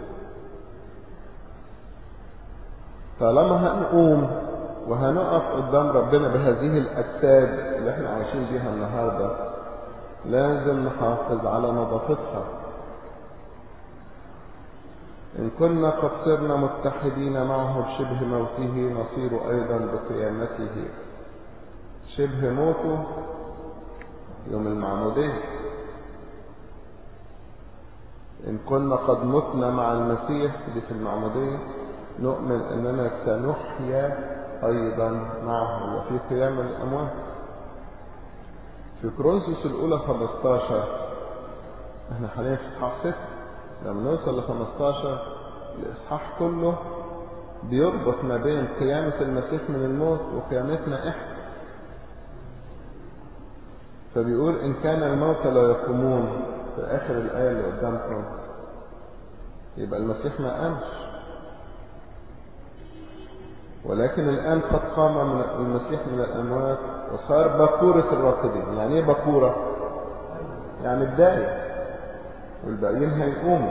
طالما هنقوم وهنقف قدام ربنا بهذه الأجساد اللي احنا عايشين بيها النهاردة، لازم نحافظ على نظافتها. إن كنا قد صرنا متحدين معه بشبه موته نصير أيضا بقيامته. شبه موته يوم المعمودية. إن كنا قد متنا مع المسيح دي في المعمودية، نؤمن أننا سنحيا أيضا معه وفي قيام الأموات. في كورنثوس الأولى 15، احنا حاليا في إصحاح 6، لما نوصل ل 15 الإصحاح كله بيربط ما بين قيامة المسيح من الموت وقيامتنا احنا. فبيقول إن كان الموتى لا يقومون، في آخر الآية اللي قدامكم، يبقى المسيح ما قامش، ولكن الآن قد قام من المسيح من الأموات وصار بكورة الراقدين. يعني ايه بكورة؟ يعني بداية، والباقيين هيقوموا.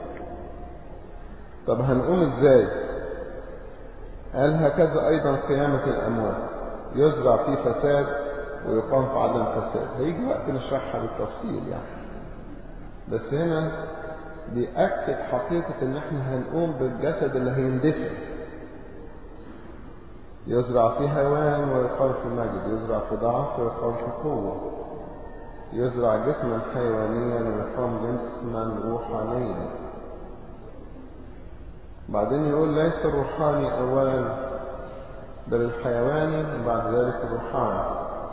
طب هنقوم ازاي؟ قال هكذا أيضا قيامة الأموات، يزرع فيه فساد ويقام في عدم فساد. هيجي وقت نشرحها بالتفصيل يعني. بس هنا بيأكد حقيقة ان احنا هنقوم بالجسد اللي هيندفع. يزرع في هوان ويقام في مجد، يزرع في ضعف ويقام في قوة، يزرع جسما حيوانيا ويقام جسما روحانيا. بعدين يقول ليس الروحاني اولا بل الحيواني وبعد ذلك الروحاني.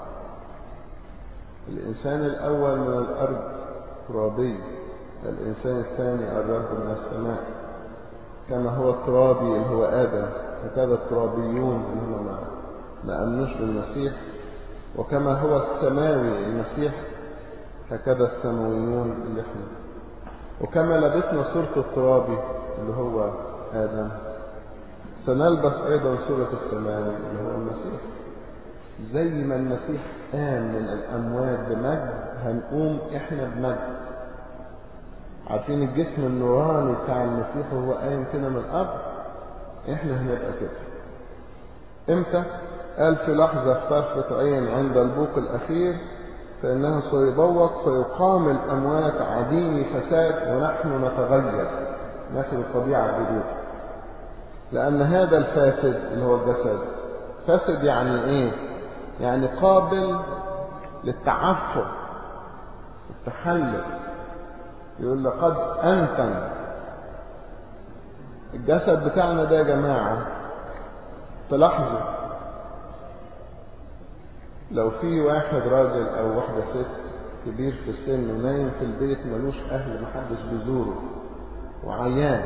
الانسان الاول من الارض ترابي، الانسان الثاني الرب من السماء. كما هو الترابي اللي هو ادم، هكذا الترابيون اللي هم ما امنوش بالمسيح، وكما هو السماوي المسيح هكذا السماويون اللي احنا. وكما لبسنا صورة الترابي اللي هو ادم، سنلبس ايضا صورة السماوي اللي هو المسيح. زي ما المسيح قام من الاموات بمجد، هنقوم احنا بمجد. عارفين الجسم النوراني بتاع المسيح وهو قايم كده من الارض، احنا هنبقى كده. امتى؟ قال في لحظة في طرفة عين عند البوق الاخير فانه سيبوق فيقام الاموات عديم فساد ونحن نتغير، ناخد الطبيعة الجديدة. لان هذا الفاسد اللي هو الجسد، فاسد يعني ايه؟ يعني قابل للتعفن، التحلل. يقول لقد أنتن الجسد بتاعنا ده يا جماعة. تلاحظوا لو في واحد راجل أو واحدة ست كبير في السن ونايم في البيت ملوش أهل، محدش بيزوره وعيان،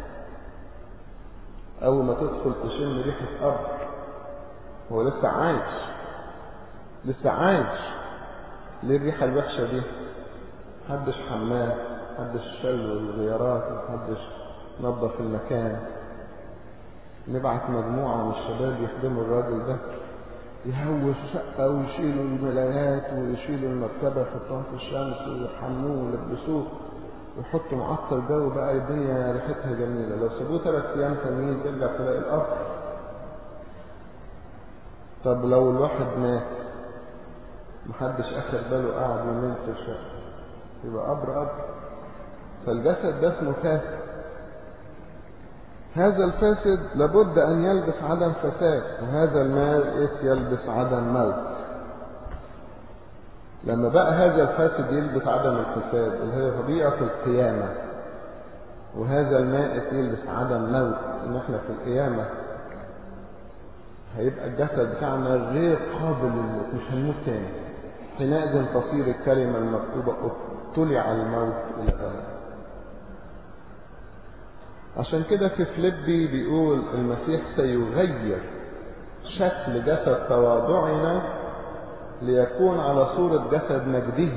أول ما تدخل تشم ريحة أرض، هو لسه عايش، لسه عايش. ليه الريحة الوحشة دي؟ محدش حماه، محدش شل الغيارات، محدش نظف المكان. نبعت مجموعة من الشباب يخدموا الراجل ده، يهوش شقة ويشيلوا الملايات ويشيلوا المرتبة يحطوها في الشمس ويحموه ويلبسوه ويحطوا معطر جو، بقى الدنيا ريحتها جميلة. لو سابوه 3 أيام تانيين ترجع تلاقي الأرض. طب لو الواحد مات محدش أخد باله، قاعد يومين في الشقة، يبقى قبر. فالجسد ده اسمه فاسد. هذا الفاسد لابد ان يلبس عدم فساد، وهذا المائت يلبس عدم موت. لما بقى هذا الفاسد يلبس عدم الفساد اللي هي طبيعة القيامة، وهذا المائت يلبس عدم موت، ان احنا في القيامة هيبقى الجسد بتاعنا غير قابل للموت، مش هنموت تاني. حينئذ تصير الكلمة المكتوبة اطلع الموت الى الأبد. عشان كده في فيليبي بيقول المسيح سيغير شكل جسد تواضعنا ليكون على صورة جسد مجده.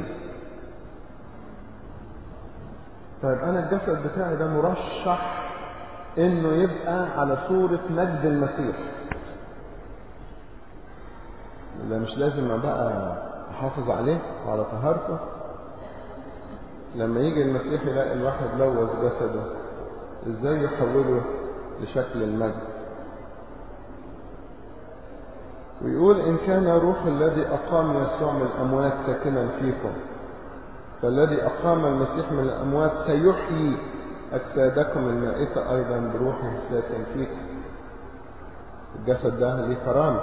طيب انا الجسد بتاعي ده مرشح انه يبقى على صورة مجد المسيح، اللي مش لازم بقى احافظ عليه وعلى طهارته. لما يجي المسيح يلاقي الواحد لوث جسده، ازاي يحوله لشكل المجد؟ ويقول ان كان روح الذي اقام يسوع من الاموات ساكنا فيكم، فالذي اقام المسيح من الاموات سيحيي اجسادكم المائتة ايضا بروحه ساكن فيكم. الجسد ده ليه كرامة.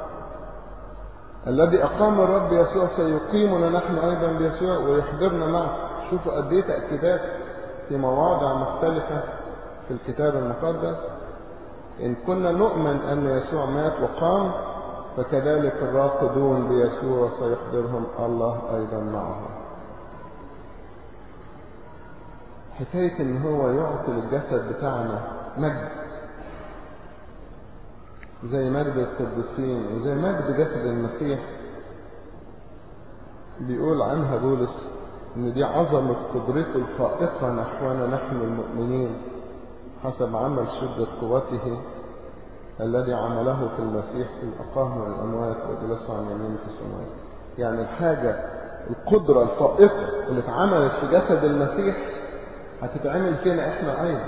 الذي اقام الرب يسوع سيقيمنا نحن ايضا بيسوع ويحضرنا معه. شوفوا قد ايه تأكيدات في مواضع مختلفة في الكتاب المقدس. إن كنا نؤمن أن يسوع مات وقام، فكذلك الراقدون بيسوع سيحضرهم الله أيضا معه. حكاية إن هو يعطي الجسد بتاعنا مجد زي مجد القديسين وزي مجد جسد المسيح، بيقول عنها بولس إن دي عظمة قدرته الفائقة نحونا نحن المؤمنين حسب عمل شدة قوته الذي عمله في المسيح في الأقام من الأموات وجلسه عن يمين في السماوات. يعني الحاجة القدرة الفائقة اللي اتعملت في جسد المسيح هتتعمل فينا احنا أيضا.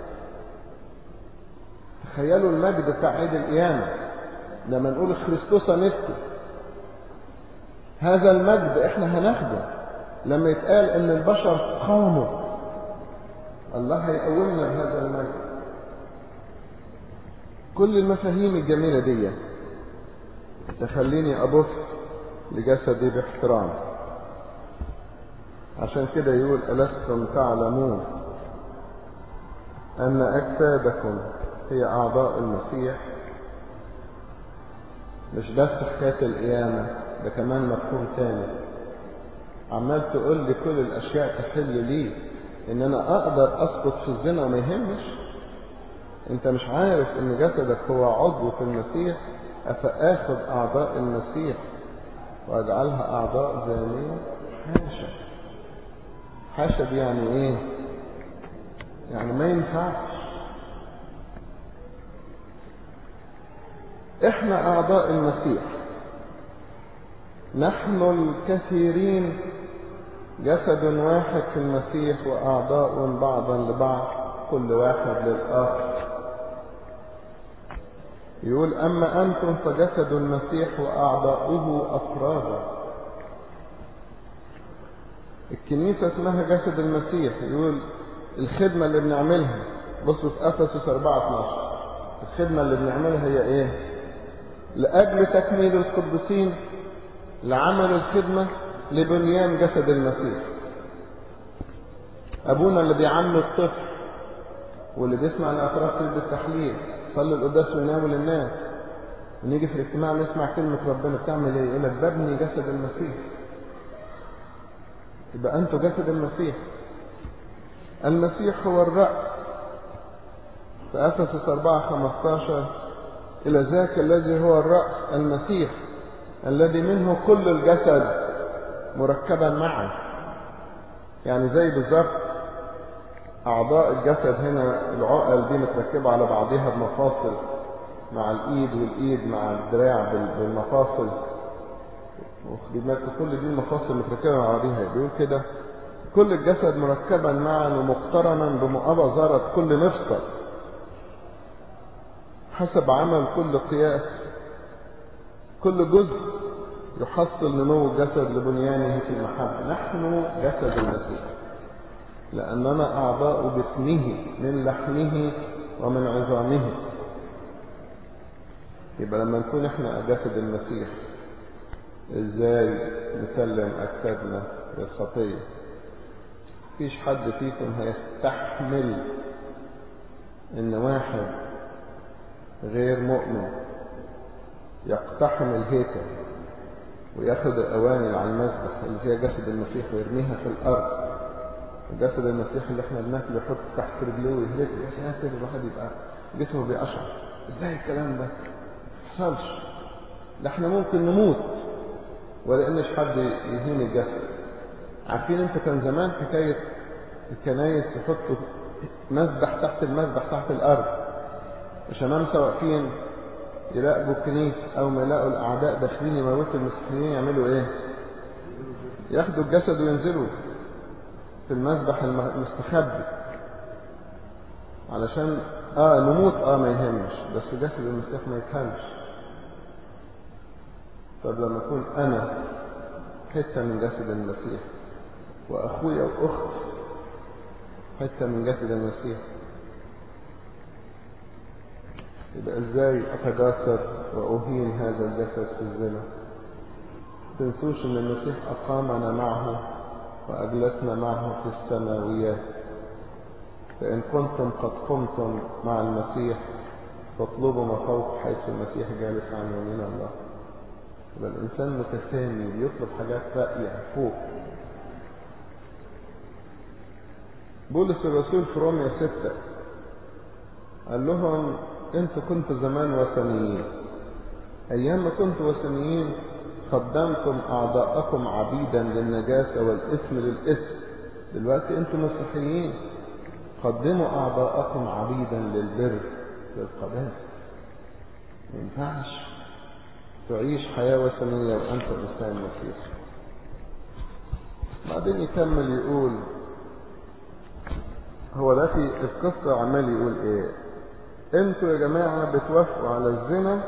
تخيلوا المجد بتاع عيد القيامة لما نقول خريستوس نفسه، هذا المجد احنا هناخده. لما يتقال ان البشر قاموا، الله هيقومنا بهذا المجد. كل المفاهيم الجميلة دي تخليني أبص لجسدي باحترام. عشان كده يقول ألستم تعلمون أن أجسادكم هي أعضاء المسيح؟ مش بس حكاية القيامة، ده كمان مفهوم تاني. عمال تقول لي كل الأشياء تحل لي إن أنا أقدر أسقط في الزنا وما يهمش؟ أنت مش عارف إن جسدك هو عضو في المسيح؟ أفآخذ أعضاء المسيح وأجعلها أعضاء زانية؟ حاشا. حاشا دي يعني إيه؟ يعني ما ينفعش. إحنا أعضاء المسيح، نحن الكثيرين جسد واحد في المسيح وأعضاء بعضا لبعض، كل واحد للآخر. يقول أما أنتم فجسد المسيح وأعضاؤه أفرادا. الكنيسة اسمها جسد المسيح. يقول الخدمة اللي بنعملها، بصوا في أفسس 4:12، الخدمة اللي بنعملها هي إيه؟ لأجل تكميل القديسين، لعمل الخدمة، لبنيان جسد المسيح. أبونا اللي بيعمل الطفل واللي بيسمع الأطراف بالتحليل، صلي القداس ويناول الناس، ونيجي في الاجتماع نسمع كلمة ربنا، بتعمل ايه؟ يقول لك ببني جسد المسيح. يبقى أنتوا جسد المسيح. المسيح هو الرأس. في أفسس 4:15 إلى ذاك الذي هو الرأس المسيح الذي منه كل الجسد مركبا معا. يعني زي بالظبط أعضاء الجسد هنا، العقل دي متركبة على بعضها بمفاصل، مع الإيد والإيد مع الدراع بالمفاصل، كل دي المفاصل متركبة مع بعضها. بيقول كده كل الجسد مركبا معا ومقترنا بمؤازرة كل مفصل حسب عمل كل قياس. كل جزء يحصل نمو الجسد لبنيانه في المحبة. نحن جسد المسيح لأننا أعضاء جسمه من لحمه ومن عظامه. يبقى لما نكون احنا جسد المسيح، ازاي نسلم أجسادنا للخطية؟ مفيش حد فيكم هيستحمل ان واحد غير مؤمن يقتحم الهيكل وياخد الأواني اللي على المذبح اللي فيها جسد المسيح ويرميها في الأرض. جسد المسيح اللي احنا بناكله يحط تحت رجليه ويهلكه. يا ساتر، الواحد يبقى جسمه بيقشعر. ازاي الكلام ده؟ ميحصلش. ده احنا ممكن نموت ولا انش حد يهين الجسد. عارفين انت كان زمان حكاية الكنايس يحطوا مذبح تحت المذبح تحت الأرض، وشمامسة واقفين يراقبوا الكنيسة، أو ما يلاقوا الأعداء داخلين يموتوا المسيحيين يعملوا إيه؟ ياخدوا الجسد وينزلوا في المذبح المستخبي علشان نموت ما يهمش، بس جسد المسيح ما يتهمش. طب لما أكون أنا حتة من جسد المسيح وأخويا وأختي حتة من جسد المسيح، يبقى ازاي اتجاسر واهين هذا الجسد في الزنا؟ تنسوش ان المسيح اقامنا معه واجلسنا معه في السماويات. فان كنتم قد قمتم مع المسيح فاطلبوا ما فوق حيث المسيح جالس عن يمين الله. يبقى الانسان متسامي بيطلب حاجات راقية فوق. بولس الرسول في رومية 6 قال لهم انتوا كنتوا زمان وثنيين. ايام ما كنتوا وثنيين قدمتم اعضاءكم عبيدا للنجاسة والاسم للاسم. دلوقتي انتوا مسيحيين، قدموا اعضاءكم عبيدا للبر للقداسة. ما ينفعش تعيش حياة وثنية وانت انسان مسيحي. بعدين يكمل يقول، هو ده في القصة عمال يقول ايه؟ انتوا يا جماعة بتوافقوا على الزنا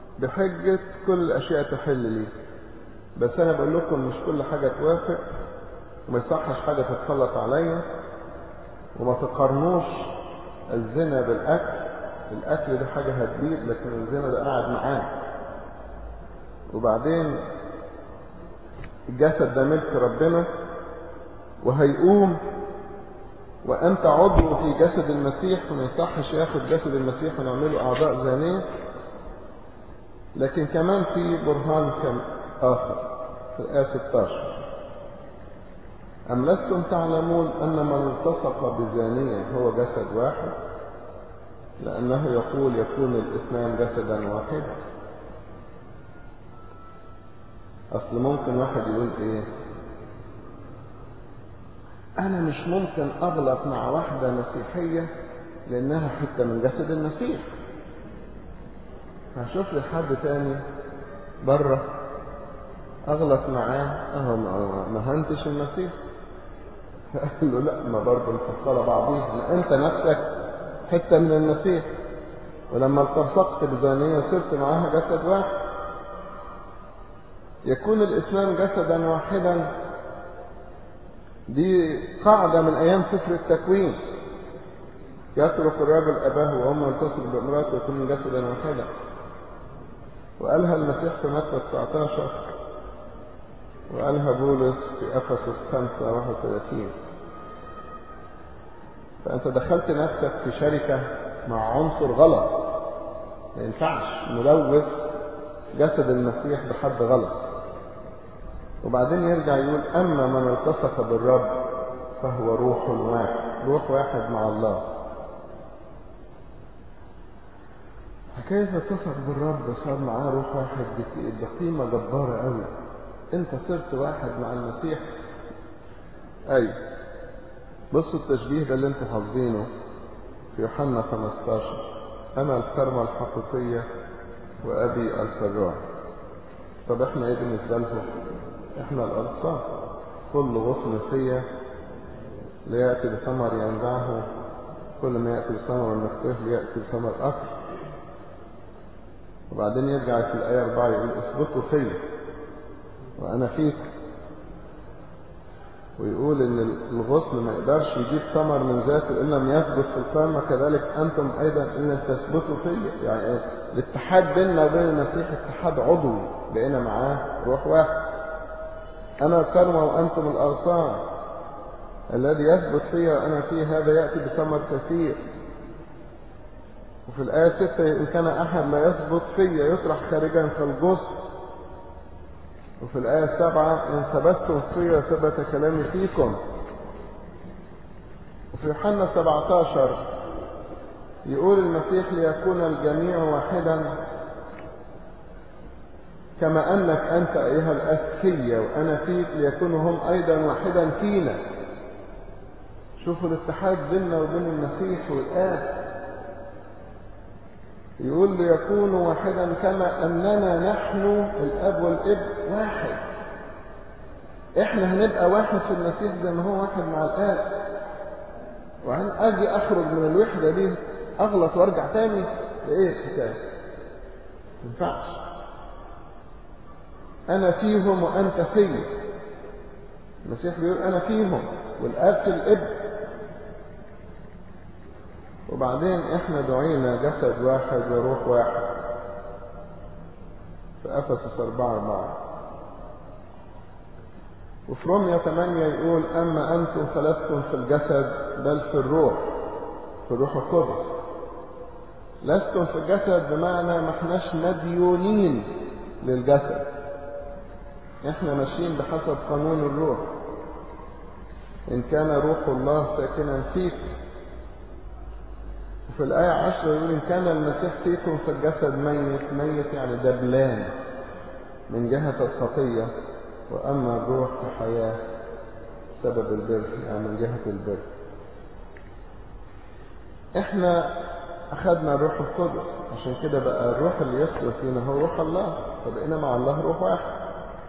بحجة كل الاشياء تحل لي. بس انا بقول لكم مش كل حاجة توافق، وما يصحش حاجة تتسلط عليا، وما تقارنوش الزنا بالأكل. الأكل ده حاجة هتبيد، لكن الزنا ده قاعد معاه. وبعدين الجسد ده ملك ربنا وهيقوم، وأنت عضو في جسد المسيح، وما يصحش ياخد جسد المسيح ونعمله أعضاء زانية. لكن كمان في برهان آخر في الآية 16: أم لستم تعلمون أن من التصق بزانية هو جسد واحد؟ لأنه يقول يكون الاثنان جسدا واحدا. أصل ممكن واحد يقول إيه؟ أنا مش ممكن أغلط مع واحدة مسيحية لأنها حتة من جسد المسيح، هشوف لي حد تاني بره أغلط معاه، ما هنتش المسيح. قال له لا، ما برضه مفصلة بعضيها، ما أنت نفسك حتة من المسيح، ولما التصقت بزانية صرت معاها جسد واحد. يكون الاثنان جسدا واحدا، دي قاعدة من أيام سفر التكوين. يترك الرجل أباه وأمه يلتصق بامرأته ويكون جسدا واحدا. وقالها المسيح في متى 19، وقالها بولس في أفسس 5:31. فأنت دخلت نفسك في شركة مع عنصر غلط، ما ينفعش نلوث جسد المسيح بحد غلط. وبعدين يرجع يقول أما من التصق بالرب فهو روح واحد، روح واحد مع الله. حكاية التصق بالرب صار معاه روح واحد، دي قيمة جبارة قوي. انت صرت واحد مع المسيح. ايوه، بصوا التشبيه ده اللي انتوا حافظينه في يوحنا 15: انا الكرمة الحقيقية وابي الفراع. طب احنا ايه بالنسبة لهم؟ احنا الأغصان. كل غصن فيا ليأتي بثمر ينزعه، كل ما يأتي بثمر المكتوف ليأتي بثمر آخر. وبعدين يرجع في الآية 4 يقول اثبتوا فيا وأنا فيك. ويقول إن الغصن ما يقدرش يجيب ثمر من ذاته إن لم يثبت في الكرمة، كذلك أنتم أيضا إن تثبتوا فيا. يعني الاتحاد بيننا وبين المسيح اتحاد عضوي، بقينا معاه روح واحد. أنا الكرمة وأنتم الأغصان، الذي يثبت فيا وأنا فيه هذا يأتي بثمر كثير. وفي الآية 6: إن كان أحد لا يثبت فيا يطرح خارجا كالغصن. وفي الآية 7: إن ثبتتم فيا ثبت كلامي فيكم. وفي يوحنا 17 يقول المسيح ليكون الجميع واحدا كما أنك أنت أيها الأب فيا وأنا فيك ليكونوا هم أيضا واحدا فينا. شوفوا الاتحاد بيننا وبين المسيح والآب. يقول ليكونوا واحدا كما أننا نحن الأب والابن واحد. إحنا هنبقى واحد في المسيح زي ما هو واحد مع الآب. وعن أجي أخرج من الوحدة دي أغلط وارجع تاني لإيه الحكاية؟ مينفعش. أنا فيهم وأنت فيا. المسيح بيقول أنا فيهم والآب في الابن. وبعدين إحنا دعينا جسد واحد وروح واحد في أفسس 4:4. وفي رومية 8 يقول أما أنتم فلستم في الجسد بل في الروح، في الروح القدس. لستم في الجسد بمعنى ما احناش مديونين للجسد، احنا ماشيين بحسب قانون الروح. إن كان روح الله ساكنا فيك. وفي الآية 10 يقول إن كان المسيح فيكم في الجسد ميت، ميت يعني دبلان من جهة الخطية، وأما الروح فحياة سبب البر، يعني من جهة البر. احنا أخذنا الروح القدس، عشان كده بقى الروح اللي يسكن فينا هو روح الله، فبقينا مع الله روح واحد.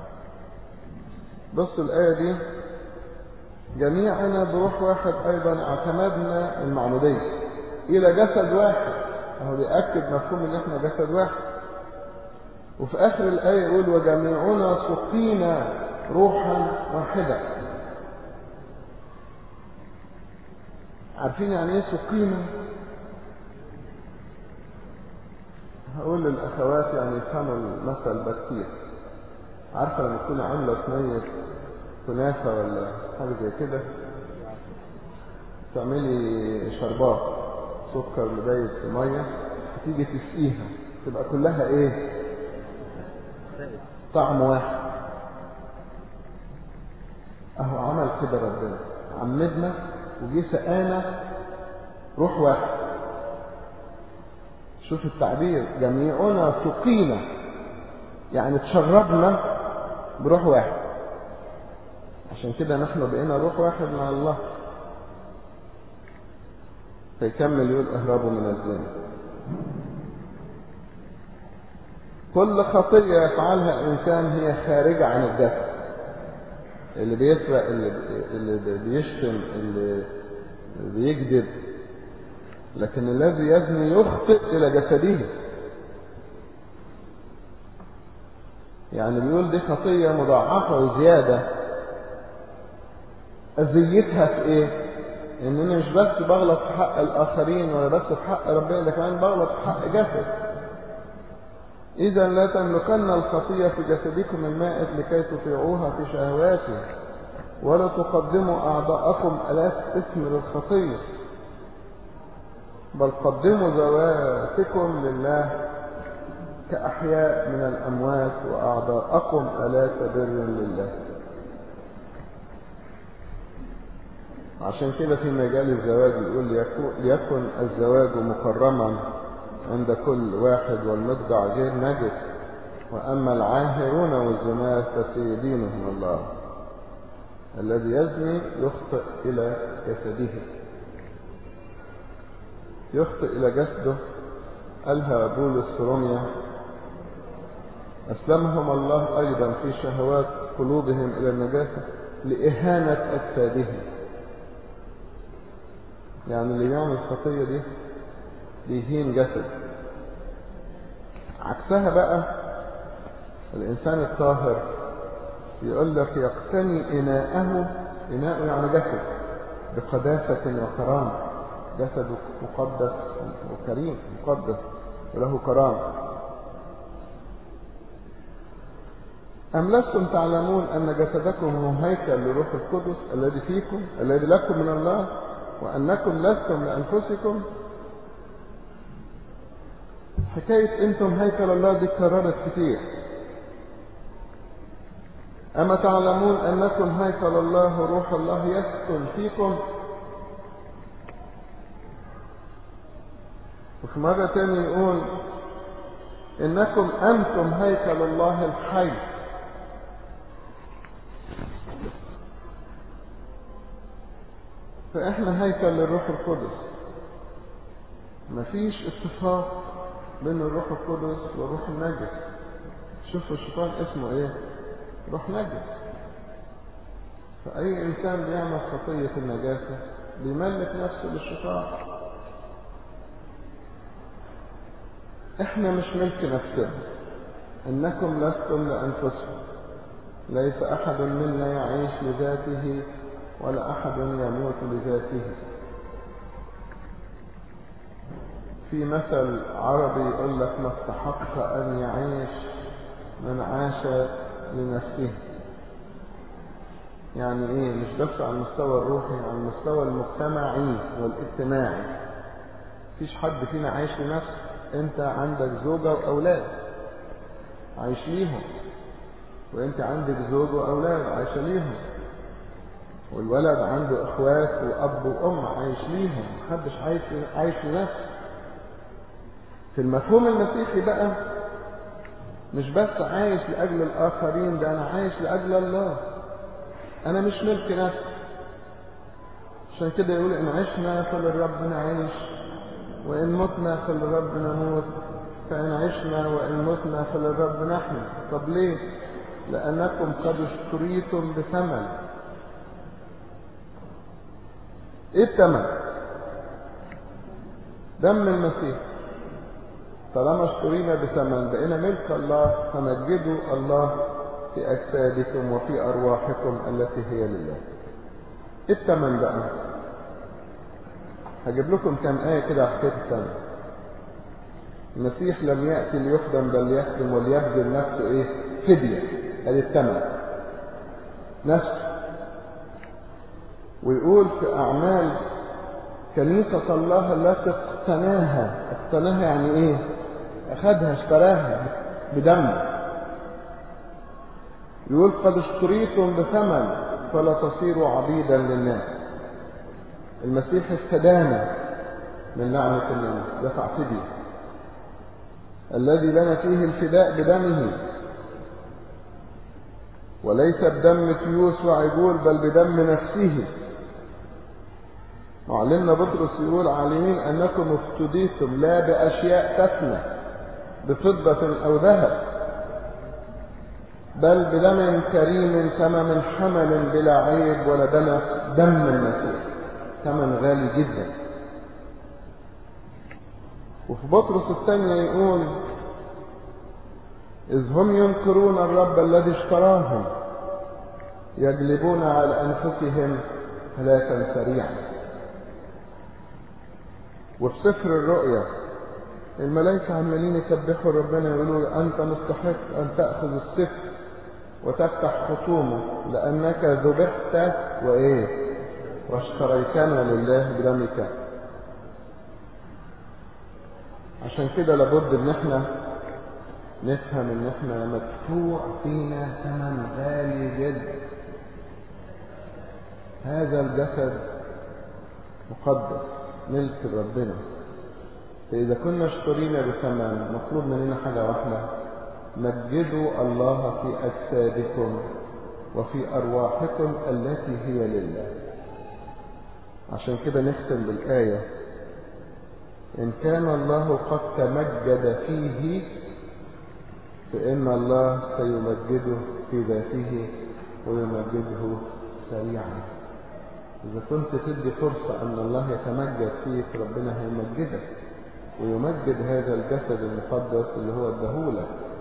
بصوا الآية دي: جميعنا بروح واحد أيضا اعتمدنا المعمودية إلى جسد واحد. أهو بيأكد مفهوم إن إحنا جسد واحد. وفي آخر الآية يقول وجميعنا سقينا روحا واحدا. عارفين يعني ايه سقينا؟ هقول للأخوات يعني يفهموا المثل ده كتير. عارفة لما تكون عاملة صينية كنافة ولا حاجة زي كده، تعملي شربات سكر مبيت في مية، تيجي تسقيها تبقى كلها ايه؟ طعم واحد. اهو عمل كده ربنا، عمدنا وجي سقانا روح واحد. شوف التعبير، جميعنا سقينا، يعني تشربنا بروح واحد. عشان كده نحن بقينا روح واحد مع الله. فيكمل يقول اهربوا من الزنا. كل خطية يفعلها الإنسان هي خارجة عن الجسد. اللي بيسرق، اللي بيشتم، اللي بيكذب، لكن الذي يزني يخطئ إلى جسده. يعني بيقول دي خطية مضاعفة وزيادة. أذيتها في إيه؟ إنني مش بس بغلط في حق الآخرين ولا بس في حق ربنا، ده كمان بغلط في حق جسد. إذا لا تملكن الخطية في جسدكم المائت لكي تطيعوها في شهواته، ولا تقدموا أعضاءكم آلات اسم للخطية، بل قدموا ذواتكم لله كأحياء من الأموات، وأعضاءكم آلات بر لله. عشان كده في مجال الزواج يقول ليكن الزواج مكرما عند كل واحد، والمضجع غير نجس، وأما العاهرون والزناة ففي دينهم الله. الذي يزني يخطئ إلى جسده، يخطئ إلى جسده. قالها بولس في روميا: أسلمهم الله أيضا في شهوات قلوبهم إلى النجاسة لإهانة أجسادهم. يعني اللي يعمل الخطية دي بيهين جسد. عكسها بقى الإنسان الطاهر يقول لك يقتني إناءه يعني جسد بقداسة وكرامة. جسد مقدس وكريم، مقدس وله كرامة. أم لستم تعلمون أن جسدكم هو هيكل لروح القدس الذي فيكم، الذي لكم من الله، وأنكم لستم لأنفسكم؟ حكاية أنتم هيكل الله دي اتكررت كتير. أما تعلمون أنكم هيكل الله وروح الله يسكن فيكم؟ وفي مرة تانية يقول إنكم أنتم هيكل الله الحي. فإحنا هيكل للروح القدس. مفيش اتفاق بين الروح القدس والروح النجس. شوفوا الشيطان اسمه ايه؟ روح نجس. فأي إنسان بيعمل خطية النجاسة بيملك نفسه للشيطان. إحنا مش ملك نفسنا. إنكم لستم لأنفسكم. ليس أحد منا يعيش لذاته ولا أحد يموت لذاته. في مثل عربي يقول لك: ما استحق أن يعيش من عاش لنفسه. يعني إيه؟ مش بس على المستوى الروحي، على المستوى المجتمعي والاجتماعي. مفيش حد فينا عايش لنفسه. أنت عندك زوجة وأولاد عايش ليهم، وأنت عندك زوج وأولاد عايشة ليهم، والولد عنده اخوات واب وام عايش ليهم. محدش عايش لنفسه. في المفهوم المسيحي بقى مش بس عايش لاجل الاخرين، ده انا عايش لاجل الله. انا مش ملك نفسي. عشان كده يقول: ان عشنا فللرب نعيش، وان متنا فللرب نموت، فان عشنا وان متنا فللرب نحن. طب ليه؟ لانكم قد اشتريتم بثمن. ايه الثمن؟ دم المسيح. طالما اشترينا بثمن بقينا ملك الله، فمجدوا الله في اجسادكم وفي ارواحكم التي هي لله. ايه الثمن بقى؟ هجيب لكم كم آية كده على حكاية الثمن. المسيح لم يأتي ليخدم بل ليخدم وليبذل نفسه إيه؟ فدية. هذه الثمن نفسه. ويقول في أعمال كنيسة الله التي اقتناها يعني إيه؟ أخذها اشتراها بدم. يقول قد اشتريتم بثمن فلا تصيروا عبيدا للناس. المسيح استدان من لعنة الناس، دفع فدية. الذي لنا فيه الفداء بدمه، وليس بدم تيوس وعجول بل بدم نفسه. معلمنا بطرس يقول عالمين أنكم افتديتم لا بأشياء تفنى بفضة أو ذهب، بل بدم كريم ثمن حمل بلا عيب ولا دم المسيح، ثمن غالي جدا. وفي بطرس الثانية يقول إذ هم ينكرون الرب الذي اشتراهم يجلبون على أنفسهم هلاكا سريعا. وفي سفر الرؤيا الملائكة عمالين يسبحوا ربنا يقولوا أنت مستحق أن تأخذ السفر وتفتح خصومه لأنك ذبحت وإيه واشتريتنا لله بدمك. عشان كده لابد ان احنا نفهم ان احنا مدفوع فينا ثمن غالي جدا. هذا الجسد مقدس ملك ربنا. فإذا كنا اشترينا بثمن مطلوب مننا حاجة واحدة، مجدوا الله في أجسادكم وفي أرواحكم التي هي لله. عشان كده نختم بالآية إن كان الله قد تمجد فيه فإن الله سيمجده في ذاته ويمجده سريعا. إذا كنت تدي فرصة أن الله يتمجد فيك ربنا هيمجدك ويمجد هذا الجسد المقدس اللي هو الدهولة